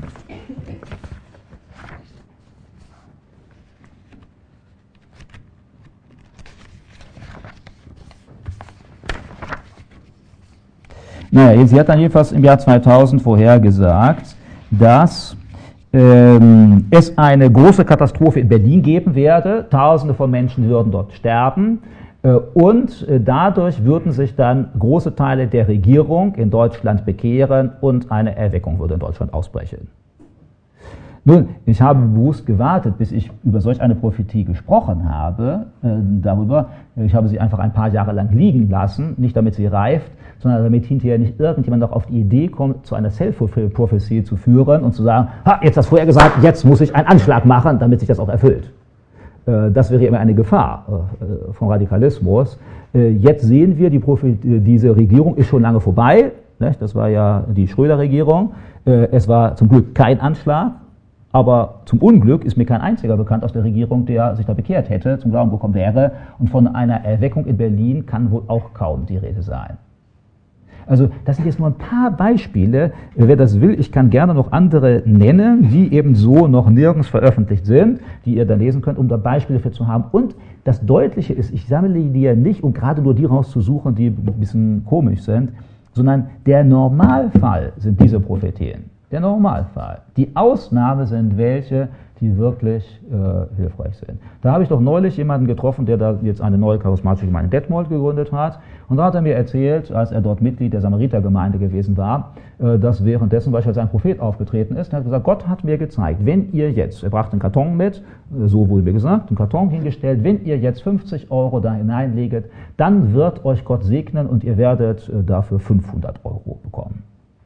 Naja, sie hat dann jedenfalls im Jahr zweitausend vorhergesagt, dass ähm, es eine große Katastrophe in Berlin geben werde. Tausende von Menschen würden dort sterben. Und dadurch würden sich dann große Teile der Regierung in Deutschland bekehren und eine Erweckung würde in Deutschland ausbrechen. Nun, ich habe bewusst gewartet, bis ich über solch eine Prophetie gesprochen habe, äh, darüber. Ich habe sie einfach ein paar Jahre lang liegen lassen, nicht damit sie reift, sondern damit hinterher nicht irgendjemand auch auf die Idee kommt, zu einer Self-Fulfilled Prophecy zu führen und zu sagen, ha, jetzt hast du vorher gesagt, jetzt muss ich einen Anschlag machen, damit sich das auch erfüllt. Das wäre immer eine Gefahr von Radikalismus. Jetzt sehen wir, die Profi- diese Regierung ist schon lange vorbei. Das war ja die Schröder-Regierung. Es war zum Glück kein Anschlag, aber zum Unglück ist mir kein einziger bekannt aus der Regierung, der sich da bekehrt hätte, zum Glauben gekommen wäre. Und von einer Erweckung in Berlin kann wohl auch kaum die Rede sein. Also das sind jetzt nur ein paar Beispiele. Wer das will, ich kann gerne noch andere nennen, die eben so noch nirgends veröffentlicht sind, die ihr dann lesen könnt, um da Beispiele für zu haben. Und das Deutliche ist, ich sammle die ja nicht, um gerade nur die rauszusuchen, die ein bisschen komisch sind, sondern der Normalfall sind diese Prophetien. Der Normalfall. Die Ausnahme sind welche, die wirklich äh, hilfreich sind. Da habe ich doch neulich jemanden getroffen, der da jetzt eine neue charismatische Gemeinde in Detmold gegründet hat. Und da hat er mir erzählt, als er dort Mitglied der Samaritergemeinde gewesen war, äh, dass währenddessen beispielsweise ein Prophet aufgetreten ist. Er hat gesagt, Gott hat mir gezeigt, wenn ihr jetzt, er brachte einen Karton mit, äh, so wurde mir gesagt, einen Karton hingestellt, wenn ihr jetzt fünfzig Euro da hineinlegt, dann wird euch Gott segnen und ihr werdet äh, dafür fünfhundert Euro bekommen.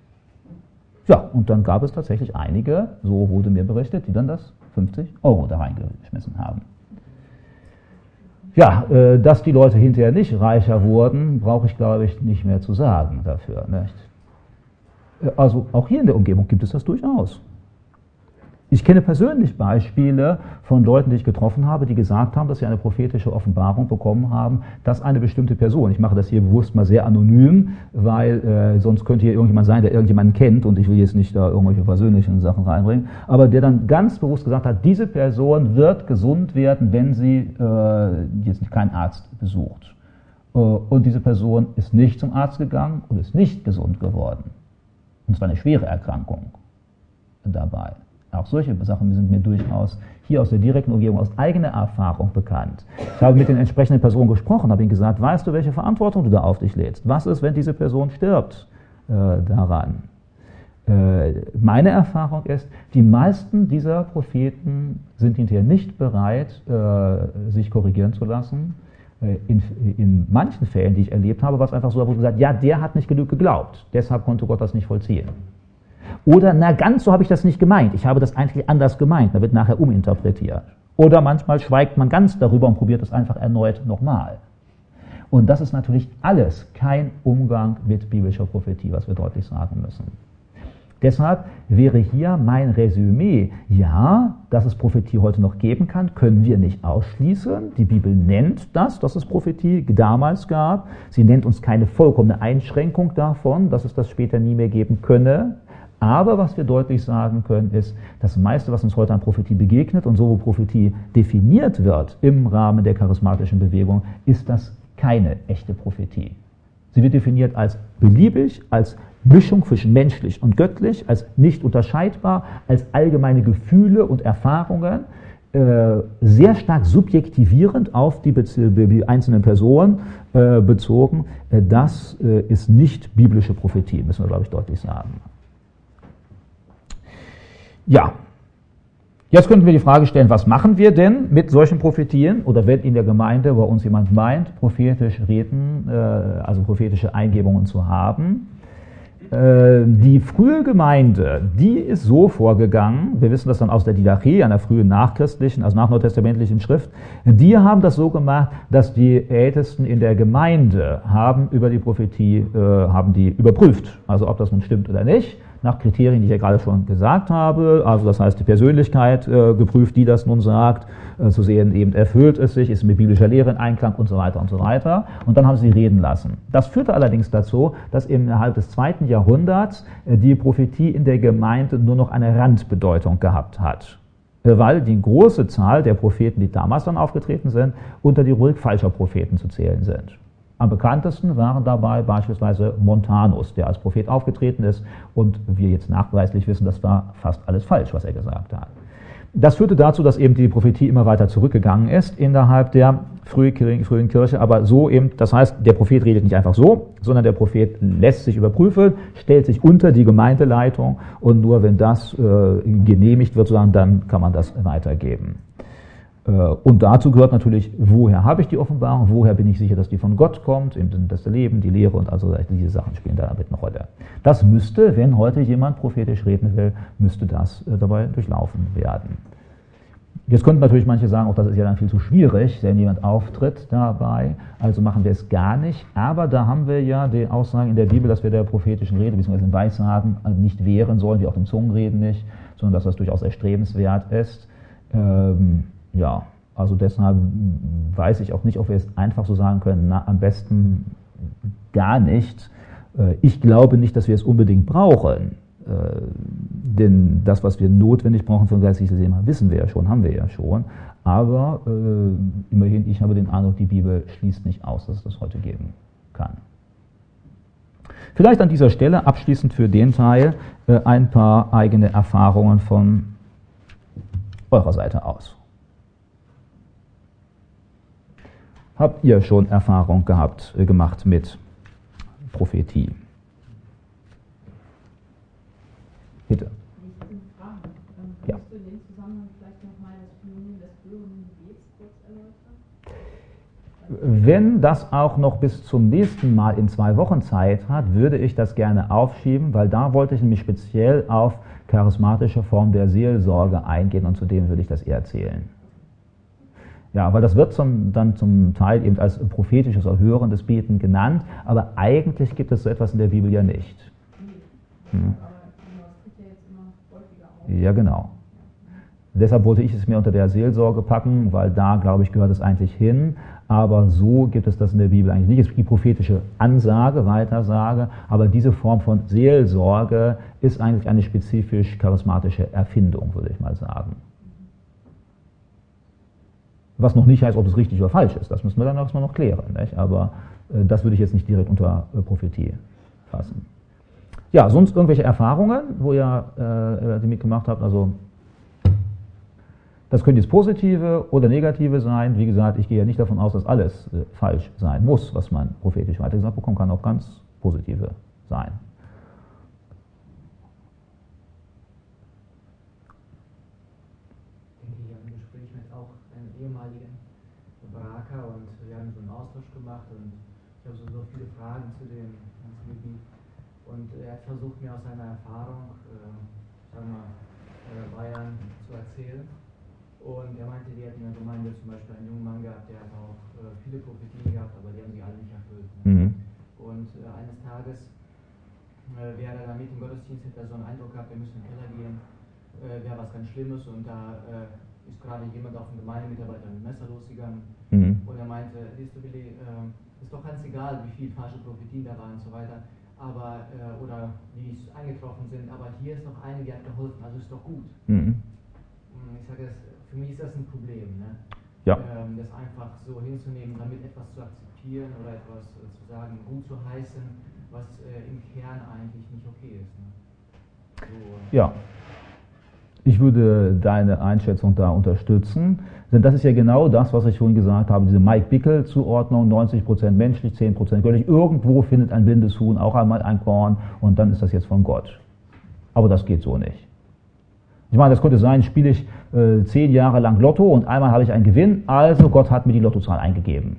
Ja, und dann gab es tatsächlich einige, so wurde mir berichtet, die dann das fünfzig Euro da reingeschmissen haben. Ja, äh, dass die Leute hinterher nicht reicher wurden, brauche ich, glaube ich, nicht mehr zu sagen dafür. Nicht? Also auch hier in der Umgebung gibt es das durchaus. Ich kenne persönlich Beispiele von Leuten, die ich getroffen habe, die gesagt haben, dass sie eine prophetische Offenbarung bekommen haben, dass eine bestimmte Person, ich mache das hier bewusst mal sehr anonym, weil äh, sonst könnte hier irgendjemand sein, der irgendjemanden kennt und ich will jetzt nicht da irgendwelche persönlichen Sachen reinbringen, aber der dann ganz bewusst gesagt hat, diese Person wird gesund werden, wenn sie äh, jetzt keinen Arzt besucht. Äh, und diese Person ist nicht zum Arzt gegangen und ist nicht gesund geworden. Und zwar eine schwere Erkrankung dabei. Auch solche Sachen sind mir durchaus hier aus der direkten Umgebung, aus eigener Erfahrung bekannt. Ich habe mit den entsprechenden Personen gesprochen, habe ihnen gesagt, weißt du, welche Verantwortung du da auf dich lädst? Was ist, wenn diese Person stirbt äh, daran? Äh, meine Erfahrung ist, die meisten dieser Propheten sind hinterher nicht bereit, äh, sich korrigieren zu lassen. Äh, in, in manchen Fällen, die ich erlebt habe, war es einfach so, da wurde gesagt, ja, der hat nicht genug geglaubt, deshalb konnte Gott das nicht vollziehen. Oder, na ganz so habe ich das nicht gemeint, ich habe das eigentlich anders gemeint, da wird nachher uminterpretiert. Oder manchmal schweigt man ganz darüber und probiert es einfach erneut nochmal. Und das ist natürlich alles kein Umgang mit biblischer Prophetie, was wir deutlich sagen müssen. Deshalb wäre hier mein Resümee, ja, dass es Prophetie heute noch geben kann, können wir nicht ausschließen. Die Bibel nennt das, dass es Prophetie damals gab. Sie nennt uns keine vollkommene Einschränkung davon, dass es das später nie mehr geben könne. Aber was wir deutlich sagen können, ist, das meiste, was uns heute an Prophetie begegnet und so, wo Prophetie definiert wird im Rahmen der charismatischen Bewegung, ist das keine echte Prophetie. Sie wird definiert als beliebig, als Mischung zwischen menschlich und göttlich, als nicht unterscheidbar, als allgemeine Gefühle und Erfahrungen, äh, sehr stark subjektivierend auf die, die einzelnen Personen äh, bezogen. Äh, das äh, ist nicht biblische Prophetie, müssen wir, glaube ich, deutlich sagen. Ja, Jetzt könnten wir die Frage stellen, was machen wir denn mit solchen Prophetien? Oder wenn in der Gemeinde bei uns jemand meint, prophetisch reden, äh, also prophetische Eingebungen zu haben. Äh, die frühe Gemeinde, die ist so vorgegangen, wir wissen das dann aus der Didache, einer frühen nachchristlichen, also nachneutestamentlichen Schrift, die haben das so gemacht, dass die Ältesten in der Gemeinde haben über die Prophetie, äh, haben die überprüft, also ob das nun stimmt oder nicht, nach Kriterien, die ich ja gerade schon gesagt habe, also das heißt die Persönlichkeit äh, geprüft, die das nun sagt, äh, zu sehen, eben erfüllt es sich, ist mit biblischer Lehre in Einklang und so weiter und so weiter. Und dann haben sie reden lassen. Das führte allerdings dazu, dass innerhalb des zweiten Jahrhunderts äh, die Prophetie in der Gemeinde nur noch eine Randbedeutung gehabt hat. Äh, weil die große Zahl der Propheten, die damals dann aufgetreten sind, unter die Rubrik falscher Propheten zu zählen sind. Am bekanntesten waren dabei beispielsweise Montanus, der als Prophet aufgetreten ist und wir jetzt nachweislich wissen, das war fast alles falsch, was er gesagt hat. Das führte dazu, dass eben die Prophetie immer weiter zurückgegangen ist innerhalb der frühen Kirche, aber so eben, das heißt, der Prophet redet nicht einfach so, sondern der Prophet lässt sich überprüfen, stellt sich unter die Gemeindeleitung und nur wenn das äh, genehmigt wird, dann kann man das weitergeben. Und dazu gehört natürlich, woher habe ich die Offenbarung, woher bin ich sicher, dass die von Gott kommt, das Leben, die Lehre und also diese Sachen spielen damit eine Rolle. Das müsste, wenn heute jemand prophetisch reden will, müsste das dabei durchlaufen werden. Jetzt könnten natürlich manche sagen, auch das ist ja dann viel zu schwierig, wenn jemand auftritt dabei, also machen wir es gar nicht. Aber da haben wir ja die Aussagen in der Bibel, dass wir der prophetischen Rede bzw. dem Weissagen nicht wehren sollen, wie auch dem Zungenreden nicht, sondern dass das durchaus erstrebenswert ist. Ähm, Ja, also deshalb weiß ich auch nicht, ob wir es einfach so sagen können, na, am besten gar nicht. Ich glaube nicht, dass wir es unbedingt brauchen, denn das, was wir notwendig brauchen für ein geistliches Leben, wissen wir ja schon, haben wir ja schon. Aber äh, immerhin, ich habe den Eindruck, die Bibel schließt nicht aus, dass es das heute geben kann. Vielleicht an dieser Stelle abschließend für den Teil äh, ein paar eigene Erfahrungen von eurer Seite aus. Habt ihr schon Erfahrung gehabt, äh, gemacht mit Prophetie? Bitte. Ja. Kannst du in dem Zusammenhang vielleicht nochmal das Phänomen des höheren Gebets kurz erläutern? Wenn das auch noch bis zum nächsten Mal in zwei Wochen Zeit hat, würde ich das gerne aufschieben, weil da wollte ich nämlich speziell auf charismatische Form der Seelsorge eingehen und zu dem würde ich das eher erzählen. Ja, weil das wird zum, dann zum Teil eben als prophetisches oder hörendes Beten genannt, aber eigentlich gibt es so etwas in der Bibel ja nicht. Hm. Ja, genau. Deshalb wollte ich es mir unter der Seelsorge packen, weil da, glaube ich, gehört es eigentlich hin, aber so gibt es das in der Bibel eigentlich nicht. Es gibt die prophetische Ansage, Weitersage, aber diese Form von Seelsorge ist eigentlich eine spezifisch charismatische Erfindung, würde ich mal sagen. Was noch nicht heißt, ob es richtig oder falsch ist. Das müssen wir dann erstmal noch klären. Nicht? Aber äh, das würde ich jetzt nicht direkt unter äh, Prophetie fassen. Ja, sonst irgendwelche Erfahrungen, wo ihr äh, die mitgemacht habt? Also das können jetzt positive oder negative sein. Wie gesagt, ich gehe ja nicht davon aus, dass alles äh, falsch sein muss, was man prophetisch weitergesagt bekommt. Kann auch ganz positive sein. ehemaligen Braker und wir haben so einen Austausch gemacht und ich habe so, so viele Fragen zu dem ganzen Gebiet und er hat versucht mir aus seiner Erfahrung, äh, sagen wir mal, äh, Bayern zu erzählen und er meinte, die hatten in der Gemeinde zum Beispiel einen jungen Mann gehabt, der hat auch äh, viele Prophetien gehabt, aber die haben sie alle nicht erfüllt. Ne? Mhm. Und äh, eines Tages äh, wäre er da mit im Gottesdienst, hätte er so einen Eindruck gehabt, wir müssen in den Keller gehen, äh, wäre was ganz Schlimmes und da äh, ist gerade jemand auf den Gemeindemitarbeiter mit dem Messer losgegangen mhm. und er meinte, siehst du Willi, äh, ist doch ganz egal, wie viele falsche Prophetien da waren und so weiter, aber, äh, oder wie es eingetroffen sind, aber hier ist doch eine, die hat geholfen, also ist doch gut. Mhm. Ich sage, das, für mich ist das ein Problem, ne? Ja. Ähm, das einfach so hinzunehmen, damit etwas zu akzeptieren oder etwas äh, zu sagen, gut zu heißen, was äh, im Kern eigentlich nicht okay ist. Ne? So, ja. Ich würde deine Einschätzung da unterstützen, denn das ist ja genau das, was ich vorhin gesagt habe, diese Mike Bickle-Zuordnung, neunzig Prozent menschlich, zehn Prozent göttlich. Irgendwo findet ein blindes Huhn auch einmal ein Korn und dann ist das jetzt von Gott. Aber das geht so nicht. Ich meine, das könnte sein, spiele ich äh, zehn Jahre lang Lotto und einmal habe ich einen Gewinn, also Gott hat mir die Lottozahl eingegeben.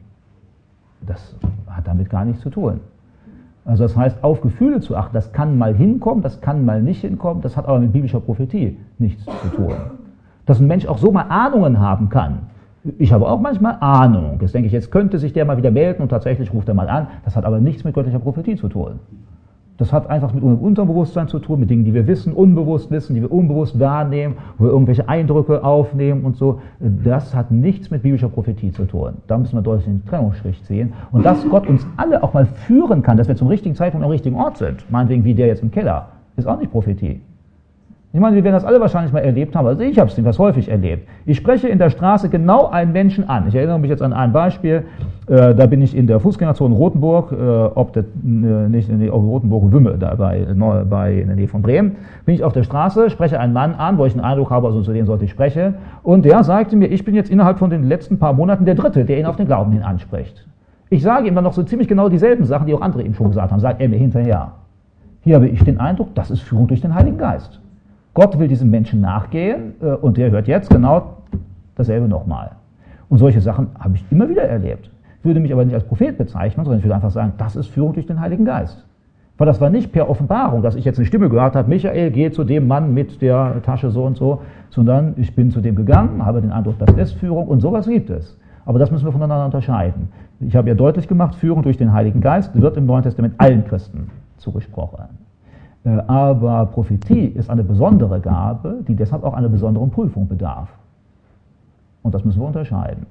Das hat damit gar nichts zu tun. Also das heißt, auf Gefühle zu achten, das kann mal hinkommen, das kann mal nicht hinkommen, das hat aber mit biblischer Prophetie nichts zu tun. Dass ein Mensch auch so mal Ahnungen haben kann. Ich habe auch manchmal Ahnung. Jetzt denke ich, jetzt könnte sich der mal wieder melden und tatsächlich ruft er mal an. Das hat aber nichts mit göttlicher Prophetie zu tun. Das hat einfach mit unserem Unterbewusstsein zu tun, mit Dingen, die wir wissen, unbewusst wissen, die wir unbewusst wahrnehmen, wo wir irgendwelche Eindrücke aufnehmen und so. Das hat nichts mit biblischer Prophetie zu tun. Da müssen wir deutlich den Trennungsstrich ziehen. Und dass Gott uns alle auch mal führen kann, dass wir zum richtigen Zeitpunkt am richtigen Ort sind, meinetwegen wie der jetzt im Keller, ist auch nicht Prophetie. Ich meine, wir werden das alle wahrscheinlich mal erlebt haben, also ich habe es jedenfalls häufig erlebt. Ich spreche in der Straße genau einen Menschen an. Ich erinnere mich jetzt an ein Beispiel, äh, da bin ich in der Fußgängerzone Rothenburg, äh, ob das, äh, nicht in der Rothenburg-Wümme, da bei, äh, bei, in der Nähe von Bremen, bin ich auf der Straße, spreche einen Mann an, wo ich einen Eindruck habe, also zu dem sollte ich sprechen, und der sagte mir, ich bin jetzt innerhalb von den letzten paar Monaten der Dritte, der ihn auf den Glauben hin anspricht. Ich sage ihm dann noch so ziemlich genau dieselben Sachen, die auch andere ihm schon gesagt haben, sagt er mir hinterher. Hier habe ich den Eindruck, das ist Führung durch den Heiligen Geist. Gott will diesem Menschen nachgehen äh, und der hört jetzt genau dasselbe nochmal. Und solche Sachen habe ich immer wieder erlebt. Würde mich aber nicht als Prophet bezeichnen, sondern ich würde einfach sagen, das ist Führung durch den Heiligen Geist. Weil das war nicht per Offenbarung, dass ich jetzt eine Stimme gehört habe, Michael, geh zu dem Mann mit der Tasche so und so, sondern ich bin zu dem gegangen, habe den Eindruck, das ist Führung und sowas gibt es. Aber das müssen wir voneinander unterscheiden. Ich habe ja deutlich gemacht, Führung durch den Heiligen Geist wird im Neuen Testament allen Christen zugesprochen. Aber Prophetie ist eine besondere Gabe, die deshalb auch einer besonderen Prüfung bedarf. Und das müssen wir unterscheiden.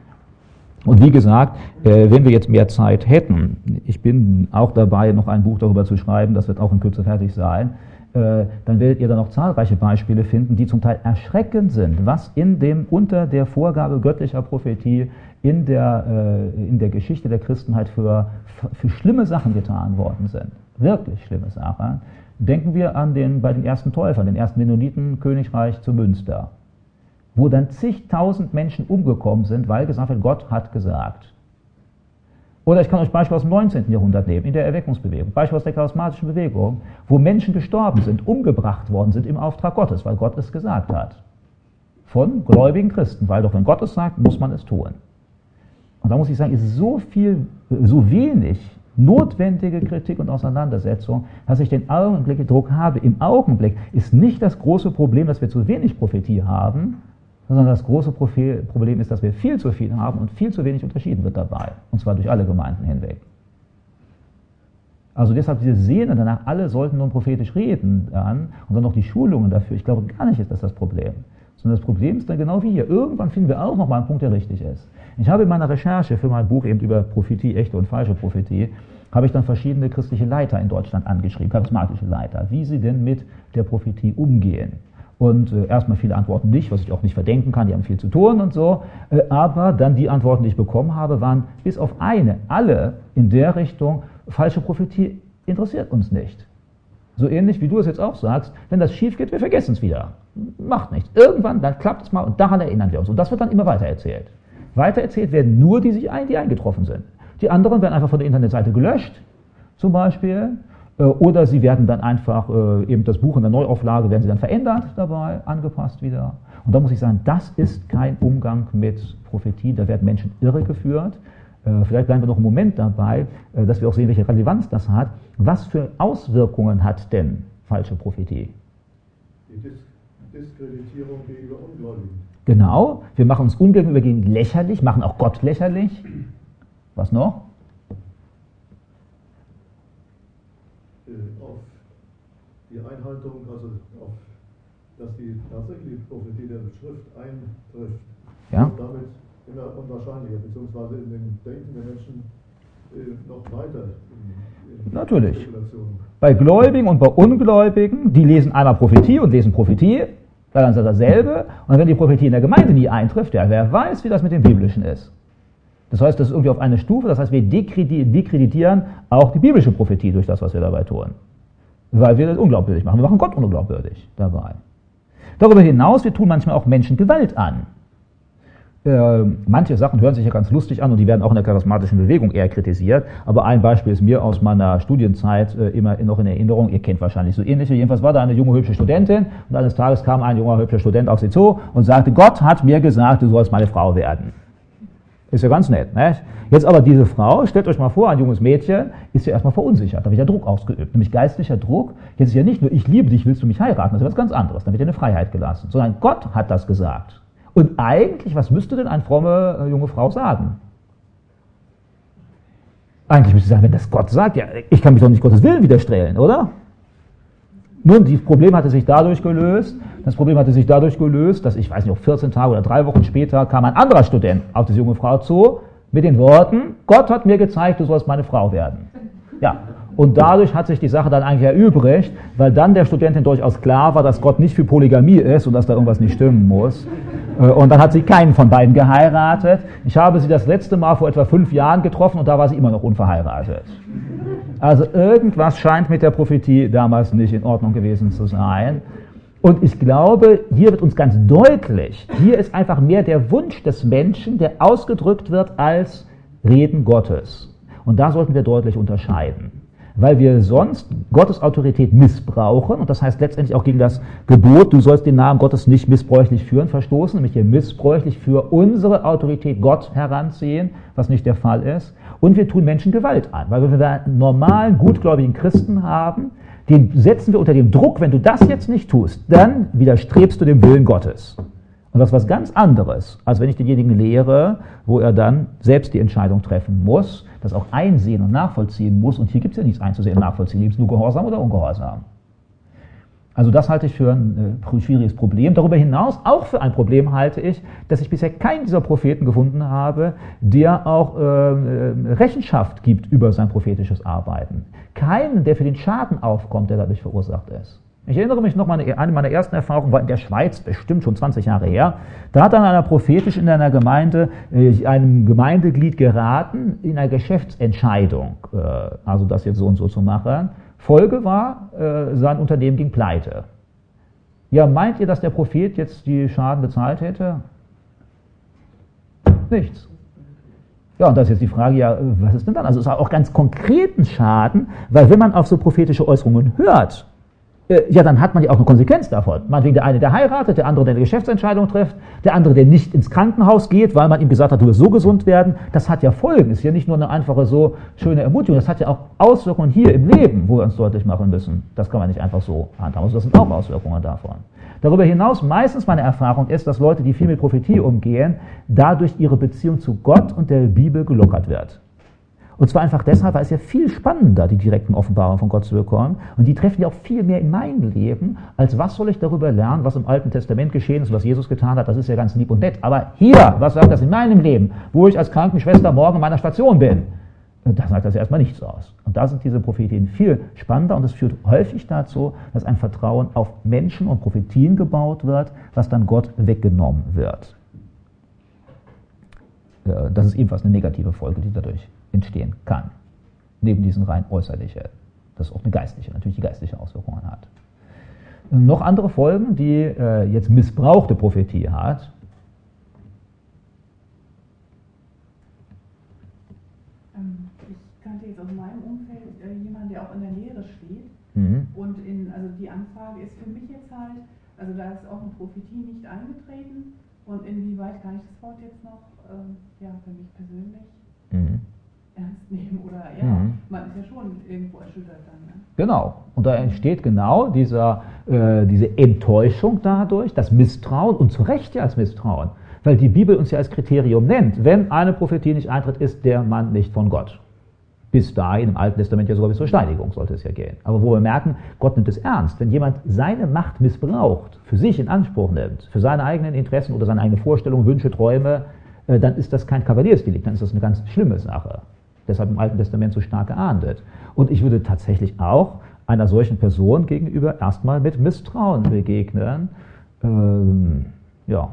Und wie gesagt, wenn wir jetzt mehr Zeit hätten, ich bin auch dabei, noch ein Buch darüber zu schreiben, das wird auch in Kürze fertig sein, dann werdet ihr da noch zahlreiche Beispiele finden, die zum Teil erschreckend sind, was in dem, unter der Vorgabe göttlicher Prophetie in der, in der Geschichte der Christenheit für, für schlimme Sachen getan worden sind. Wirklich schlimme Sachen. Denken wir an den, bei den ersten Täufern, den ersten Mennoniten-Königreich zu Münster, wo dann zigtausend Menschen umgekommen sind, weil gesagt wird, Gott hat gesagt. Oder ich kann euch Beispiele aus dem neunzehnten Jahrhundert nehmen, in der Erweckungsbewegung, Beispiele aus der charismatischen Bewegung, wo Menschen gestorben sind, umgebracht worden sind im Auftrag Gottes, weil Gott es gesagt hat. Von gläubigen Christen, weil doch wenn Gott es sagt, muss man es tun. Und da muss ich sagen, ist so viel, so wenig notwendige Kritik und Auseinandersetzung, dass ich den Augenblick Druck habe. Im Augenblick ist nicht das große Problem, dass wir zu wenig Prophetie haben, sondern das große Problem ist, dass wir viel zu viel haben und viel zu wenig unterschieden wird dabei. Und zwar durch alle Gemeinden hinweg. Also deshalb diese Sehne danach, alle sollten nun prophetisch reden an und dann noch die Schulungen dafür. Ich glaube gar nicht, ist das das Problem. Sondern das Problem ist dann genau wie hier. Irgendwann finden wir auch nochmal einen Punkt, der richtig ist. Ich habe in meiner Recherche für mein Buch eben über Prophetie, echte und falsche Prophetie, habe ich dann verschiedene christliche Leiter in Deutschland angeschrieben, charismatische Leiter, wie sie denn mit der Prophetie umgehen. Und äh, erstmal viele Antworten nicht, was ich auch nicht verdenken kann, die haben viel zu tun und so. Äh, aber dann die Antworten, die ich bekommen habe, waren bis auf eine, alle in der Richtung, falsche Prophetie interessiert uns nicht. So ähnlich wie du es jetzt auch sagst, wenn das schief geht, wir vergessen es wieder. Macht nichts. Irgendwann, dann klappt es mal und daran erinnern wir uns. Und das wird dann immer weiter erzählt. Weitererzählt werden nur die, sich ein, die eingetroffen sind. Die anderen werden einfach von der Internetseite gelöscht, zum Beispiel. Oder sie werden dann einfach, eben das Buch in der Neuauflage, werden sie dann verändert dabei, angepasst wieder. Und da muss ich sagen, das ist kein Umgang mit Prophetie. Da werden Menschen irregeführt. Vielleicht bleiben wir noch einen Moment dabei, dass wir auch sehen, welche Relevanz das hat. Was für Auswirkungen hat denn falsche Prophetie? Die Dis Diskreditierung gegenüber Ungläubigen. Genau, wir machen uns Ungläubigen lächerlich, machen auch Gott lächerlich. Was noch? Auf die Einhaltung, also auf, dass die tatsächliche Prophetie der Schrift eintrifft. Ja. Und damit immer unwahrscheinlicher, beziehungsweise in dem Denken der Menschen äh, noch weiter in, in Natürlich. Spekulationen. Bei Gläubigen und bei Ungläubigen, die lesen einmal Prophetie und lesen Prophetie, dann ist das dasselbe. Und wenn die Prophetie in der Gemeinde nie eintrifft, ja, wer weiß, wie das mit dem Biblischen ist. Das heißt, das ist irgendwie auf eine Stufe, das heißt, wir dekreditieren auch die biblische Prophetie durch das, was wir dabei tun. Weil wir das unglaubwürdig machen. Wir machen Gott unglaubwürdig dabei. Darüber hinaus, wir tun manchmal auch Menschen Gewalt an. Äh, manche Sachen hören sich ja ganz lustig an und die werden auch in der charismatischen Bewegung eher kritisiert. Aber ein Beispiel ist mir aus meiner Studienzeit äh, immer noch in Erinnerung. Ihr kennt wahrscheinlich so ähnliche. Jedenfalls war da eine junge, hübsche Studentin und eines Tages kam ein junger, hübscher Student auf sie zu und sagte, Gott hat mir gesagt, du sollst meine Frau werden. Ist ja ganz nett, ne? Jetzt aber diese Frau, stellt euch mal vor, ein junges Mädchen, ist ja erstmal verunsichert. Da wird ja Druck ausgeübt, nämlich geistlicher Druck. Jetzt ist ja nicht nur, ich liebe dich, willst du mich heiraten, das ist was ganz anderes. Dann wird ja eine Freiheit gelassen. Sondern Gott hat das gesagt. Und eigentlich, was müsste denn eine fromme äh, junge Frau sagen? Eigentlich müsste sie sagen, wenn das Gott sagt, ja, ich kann mich doch nicht Gottes Willen widerstellen, oder? Nun, das Problem hatte sich dadurch gelöst, das Problem hatte sich dadurch gelöst, dass ich weiß nicht, ob vierzehn Tage oder drei Wochen später kam ein anderer Student auf diese junge Frau zu, mit den Worten, Gott hat mir gezeigt, du sollst meine Frau werden. Ja. Und dadurch hat sich die Sache dann eigentlich erübrigt, weil dann der Studentin durchaus klar war, dass Gott nicht für Polygamie ist und dass da irgendwas nicht stimmen muss. Und dann hat sie keinen von beiden geheiratet. Ich habe sie das letzte Mal vor etwa fünf Jahren getroffen und da war sie immer noch unverheiratet. Also irgendwas scheint mit der Prophetie damals nicht in Ordnung gewesen zu sein. Und ich glaube, hier wird uns ganz deutlich, hier ist einfach mehr der Wunsch des Menschen, der ausgedrückt wird als Reden Gottes. Und da sollten wir deutlich unterscheiden. Weil wir sonst Gottes Autorität missbrauchen und das heißt letztendlich auch gegen das Gebot, du sollst den Namen Gottes nicht missbräuchlich führen, verstoßen, nämlich hier missbräuchlich für unsere Autorität Gott heranziehen, was nicht der Fall ist. Und wir tun Menschen Gewalt an, weil wir da einen normalen, gutgläubigen Christen haben, den setzen wir unter dem Druck, wenn du das jetzt nicht tust, dann widerstrebst du dem Willen Gottes. Und das ist was ganz anderes, als wenn ich denjenigen lehre, wo er dann selbst die Entscheidung treffen muss, das auch einsehen und nachvollziehen muss. Und hier gibt es ja nichts einzusehen und nachvollziehen. Gibt es nur Gehorsam oder Ungehorsam? Also das halte ich für ein äh, schwieriges Problem. Darüber hinaus auch für ein Problem halte ich, dass ich bisher keinen dieser Propheten gefunden habe, der auch äh, Rechenschaft gibt über sein prophetisches Arbeiten. Keinen, der für den Schaden aufkommt, der dadurch verursacht ist. Ich erinnere mich noch, meine, eine meiner ersten Erfahrungen war in der Schweiz, bestimmt schon zwanzig Jahre her. Da hat dann einer prophetisch in einer Gemeinde, äh, einem Gemeindeglied geraten, in einer Geschäftsentscheidung, äh, also das jetzt so und so zu machen. Folge war, äh, sein Unternehmen ging pleite. Ja, meint ihr, dass der Prophet jetzt die Schaden bezahlt hätte? Nichts. Ja, und da ist jetzt die Frage, ja, was ist denn dann? Also es ist auch ganz konkreten Schaden, weil wenn man auf so prophetische Äußerungen hört, ja, dann hat man ja auch eine Konsequenz davon. Meinetwegen der eine, der heiratet, der andere, der eine Geschäftsentscheidung trifft, der andere, der nicht ins Krankenhaus geht, weil man ihm gesagt hat, du wirst so gesund werden. Das hat ja Folgen. Das ist ja nicht nur eine einfache, so schöne Ermutigung. Das hat ja auch Auswirkungen hier im Leben, wo wir uns deutlich machen müssen. Das kann man nicht einfach so handhaben. Also das sind auch Auswirkungen davon. Darüber hinaus, meistens meine Erfahrung ist, dass Leute, die viel mit Prophetie umgehen, dadurch ihre Beziehung zu Gott und der Bibel gelockert wird. Und zwar einfach deshalb, weil es ja viel spannender, die direkten Offenbarungen von Gott zu bekommen. Und die treffen ja auch viel mehr in mein Leben, als was soll ich darüber lernen, was im Alten Testament geschehen ist, was Jesus getan hat. Das ist ja ganz lieb und nett. Aber hier, was sagt das in meinem Leben, wo ich als Krankenschwester morgen in meiner Station bin? Da sagt das ja erstmal nichts aus. Und da sind diese Prophetien viel spannender und es führt häufig dazu, dass ein Vertrauen auf Menschen und Prophetien gebaut wird, was dann Gott weggenommen wird. Das ist ebenfalls eine negative Folge, die dadurch entstehen kann, neben diesen rein äußerlichen, das auch eine geistliche, natürlich die geistliche Auswirkungen hat. Und noch andere Folgen, die äh, jetzt missbrauchte Prophetie hat. Ähm, ich kannte jetzt aus meinem Umfeld äh, jemanden, der auch in der Lehre steht. Mhm. Und in, also die Anfrage ist für mich jetzt halt, also da ist auch eine Prophetie nicht eingetreten. Und inwieweit kann ich das Wort jetzt noch, ähm, ja, für mich persönlich Mhm. ernst nehmen oder ja, Mhm. man ist ja schon irgendwo erschüttert dann. Ne? Genau. Und da entsteht genau dieser, äh, diese Enttäuschung dadurch, das Misstrauen und zu Recht ja als Misstrauen, weil die Bibel uns ja als Kriterium nennt, wenn eine Prophetie nicht eintritt, ist der Mann nicht von Gott. Bis dahin im Alten Testament ja sogar bis zur Steinigung sollte es ja gehen. Aber wo wir merken, Gott nimmt es ernst. Wenn jemand seine Macht missbraucht, für sich in Anspruch nimmt, für seine eigenen Interessen oder seine eigenen Vorstellungen, Wünsche, Träume, äh, dann ist das kein Kavaliersdelikt, dann ist das eine ganz schlimme Sache. Deshalb im Alten Testament so stark geahndet. Und ich würde tatsächlich auch einer solchen Person gegenüber erstmal mit Misstrauen begegnen. Ähm, ja.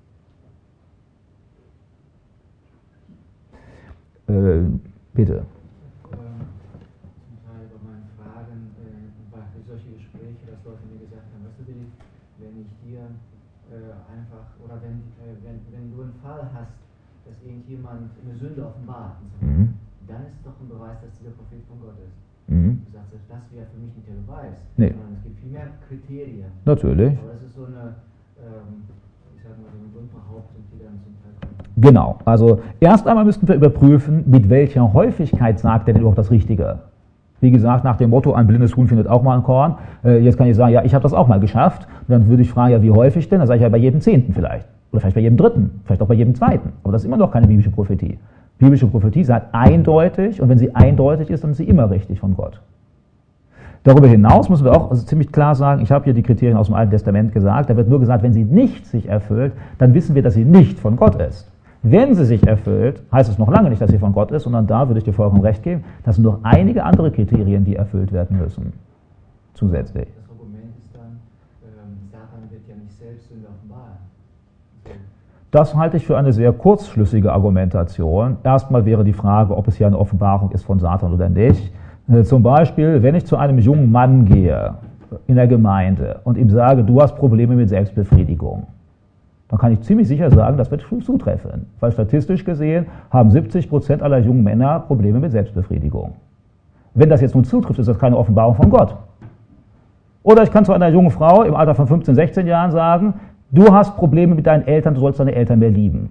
Äh, bitte. Zum Teil bei meinen Fragen äh, war für solche Gespräche, dass Leute mir gesagt haben, weißt du, Willi, wenn ich dir äh, einfach, oder wenn, äh, wenn, wenn du einen Fall hast, dass irgendjemand eine Sünde offenbart, Mhm. dann ist es doch ein Beweis, dass dieser Prophet von Gott ist. Mhm. Du sagst, das wäre für mich nicht der Beweis, Nee. sondern es gibt viel mehr Kriterien. Natürlich. Aber das ist so eine, ähm, ich sag mal, so eine Grundbehauptung, die dann zum Teil kommt. Genau. Also erst einmal müssten wir überprüfen, mit welcher Häufigkeit sagt er denn überhaupt das Richtige. Wie gesagt, nach dem Motto, ein blindes Huhn findet auch mal ein Korn. Äh, jetzt kann ich sagen, ja, ich habe das auch mal geschafft. Und dann würde ich fragen, ja, wie häufig denn? Dann sage ich ja, bei jedem Zehnten vielleicht. Oder vielleicht bei jedem Dritten. Vielleicht auch bei jedem Zweiten. Aber das ist immer noch keine biblische Prophetie. Biblische Prophetie sagt eindeutig, und wenn sie eindeutig ist, dann ist sie immer richtig von Gott. Darüber hinaus müssen wir auch also ziemlich klar sagen, ich habe hier die Kriterien aus dem Alten Testament gesagt, da wird nur gesagt, wenn sie nicht sich erfüllt, dann wissen wir, dass sie nicht von Gott ist. Wenn sie sich erfüllt, heißt es noch lange nicht, dass sie von Gott ist, sondern da würde ich dir vollkommen recht geben, das sind noch einige andere Kriterien, die erfüllt werden müssen. Zusätzlich. Das Argument ist dann, ähm, Satan wird ja nicht selbst Sünde offenbaren. So. Das halte ich für eine sehr kurzschlüssige Argumentation. Erstmal wäre die Frage, ob es hier eine Offenbarung ist von Satan oder nicht. Zum Beispiel, wenn ich zu einem jungen Mann gehe in der Gemeinde und ihm sage, du hast Probleme mit Selbstbefriedigung, dann kann ich ziemlich sicher sagen, das wird zutreffen. Weil statistisch gesehen haben siebzig Prozent aller jungen Männer Probleme mit Selbstbefriedigung. Wenn das jetzt nun zutrifft, ist das keine Offenbarung von Gott. Oder ich kann zu einer jungen Frau im Alter von fünfzehn, sechzehn Jahren sagen, du hast Probleme mit deinen Eltern, du sollst deine Eltern mehr lieben.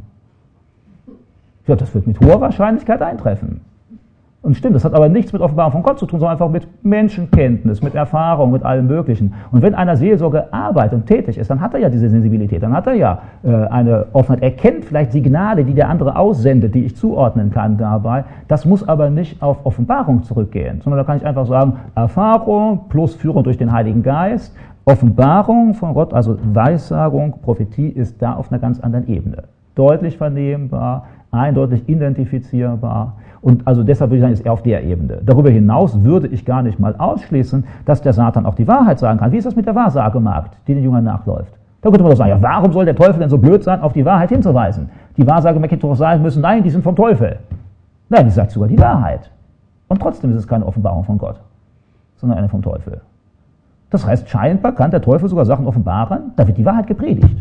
Ja, das wird mit hoher Wahrscheinlichkeit eintreffen. Und stimmt, das hat aber nichts mit Offenbarung von Gott zu tun, sondern einfach mit Menschenkenntnis, mit Erfahrung, mit allem Möglichen. Und wenn einer Seelsorge arbeitet und tätig ist, dann hat er ja diese Sensibilität, dann hat er ja äh, eine Offenheit. Er kennt vielleicht Signale, die der andere aussendet, die ich zuordnen kann dabei. Das muss aber nicht auf Offenbarung zurückgehen, sondern da kann ich einfach sagen, Erfahrung plus Führung durch den Heiligen Geist, Offenbarung von Gott, also Weissagung, Prophetie ist da auf einer ganz anderen Ebene. Deutlich vernehmbar, eindeutig identifizierbar. Und also deshalb würde ich sagen, ist er auf der Ebene. Darüber hinaus würde ich gar nicht mal ausschließen, dass der Satan auch die Wahrheit sagen kann. Wie ist das mit der Wahrsagemagd, die den Jüngern nachläuft? Da könnte man doch sagen, ja, warum soll der Teufel denn so blöd sein, auf die Wahrheit hinzuweisen? Die Wahrsagemagd hätte doch sagen müssen, nein, die sind vom Teufel. Nein, die sagt sogar die Wahrheit. Und trotzdem ist es keine Offenbarung von Gott, sondern eine vom Teufel. Das heißt, scheinbar kann der Teufel sogar Sachen offenbaren, da wird die Wahrheit gepredigt.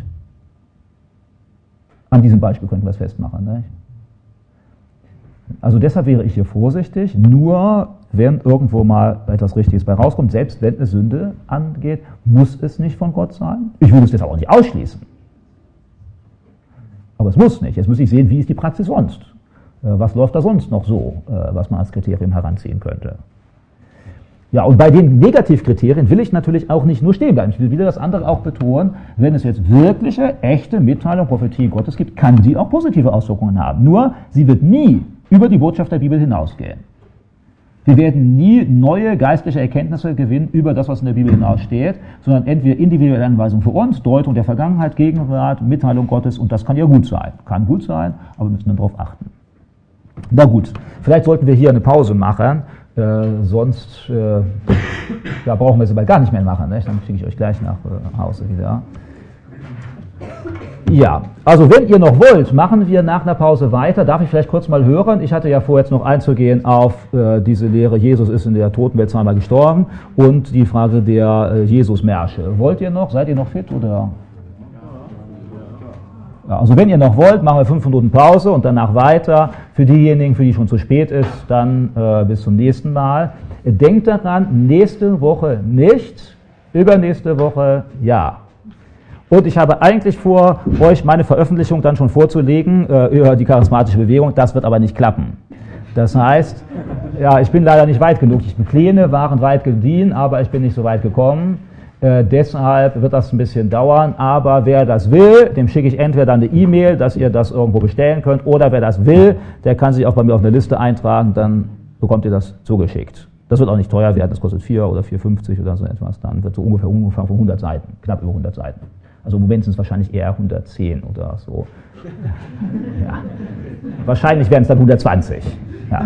An diesem Beispiel könnten wir es festmachen, nicht? Also deshalb wäre ich hier vorsichtig, nur wenn irgendwo mal etwas Richtiges bei rauskommt, selbst wenn es Sünde angeht, muss es nicht von Gott sein. Ich würde es jetzt auch nicht ausschließen. Aber es muss nicht. Jetzt muss ich sehen, wie ist die Praxis sonst? Was läuft da sonst noch so, was man als Kriterium heranziehen könnte? Ja, und bei den Negativkriterien will ich natürlich auch nicht nur stehen bleiben. Ich will wieder das andere auch betonen, wenn es jetzt wirkliche, echte Mitteilung, Prophetie Gottes gibt, kann die auch positive Auswirkungen haben. Nur, sie wird nie über die Botschaft der Bibel hinausgehen. Wir werden nie neue geistliche Erkenntnisse gewinnen über das, was in der Bibel hinaussteht, sondern entweder individuelle Anweisungen für uns, Deutung der Vergangenheit, Gegenwart, Mitteilung Gottes, und das kann ja gut sein. Kann gut sein, aber wir müssen dann darauf achten. Na gut, vielleicht sollten wir hier eine Pause machen, äh, sonst äh, ja, brauchen wir es aber gar nicht mehr machen, nicht? Dann schicke ich euch gleich nach äh, Hause wieder. Ja, also wenn ihr noch wollt, machen wir nach einer Pause weiter. Darf ich vielleicht kurz mal hören? Ich hatte ja vor, jetzt noch einzugehen auf äh, diese Lehre, Jesus ist in der Totenwelt zweimal gestorben, und die Frage der äh, Jesus-Märsche. Wollt ihr noch? Seid ihr noch fit? Oder? Ja, also wenn ihr noch wollt, machen wir fünf Minuten Pause und danach weiter. Für diejenigen, für die schon zu spät ist, dann äh, bis zum nächsten Mal. Denkt daran, nächste Woche nicht, übernächste Woche ja. Und ich habe eigentlich vor, euch meine Veröffentlichung dann schon vorzulegen äh, über die charismatische Bewegung. Das wird aber nicht klappen. Das heißt, ja, ich bin leider nicht weit genug. Die Pläne waren weit gediehen, aber ich bin nicht so weit gekommen. Äh, deshalb wird das ein bisschen dauern. Aber wer das will, dem schicke ich entweder dann eine E-Mail, dass ihr das irgendwo bestellen könnt. Oder wer das will, der kann sich auch bei mir auf eine Liste eintragen. Dann bekommt ihr das zugeschickt. Das wird auch nicht teuer werden. Das kostet vier oder vier fünfzig oder so etwas. Dann wird so ungefähr ungefähr von hundert Seiten, knapp über hundert Seiten. Also im Moment sind es wahrscheinlich eher hundertzehn oder so. Ja. Wahrscheinlich werden es dann hundertzwanzig. Ja.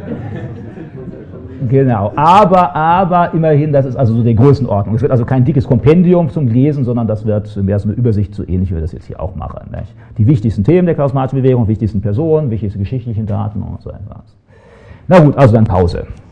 Genau. Aber, aber immerhin, das ist also so die Größenordnung. Es wird also kein dickes Kompendium zum Lesen, sondern das wird mehr so eine Übersicht, so ähnlich wie wir das jetzt hier auch machen. Nicht? Die wichtigsten Themen der charismatischen Bewegung, wichtigsten Personen, wichtigste geschichtlichen Daten und so etwas. Na gut, also dann Pause.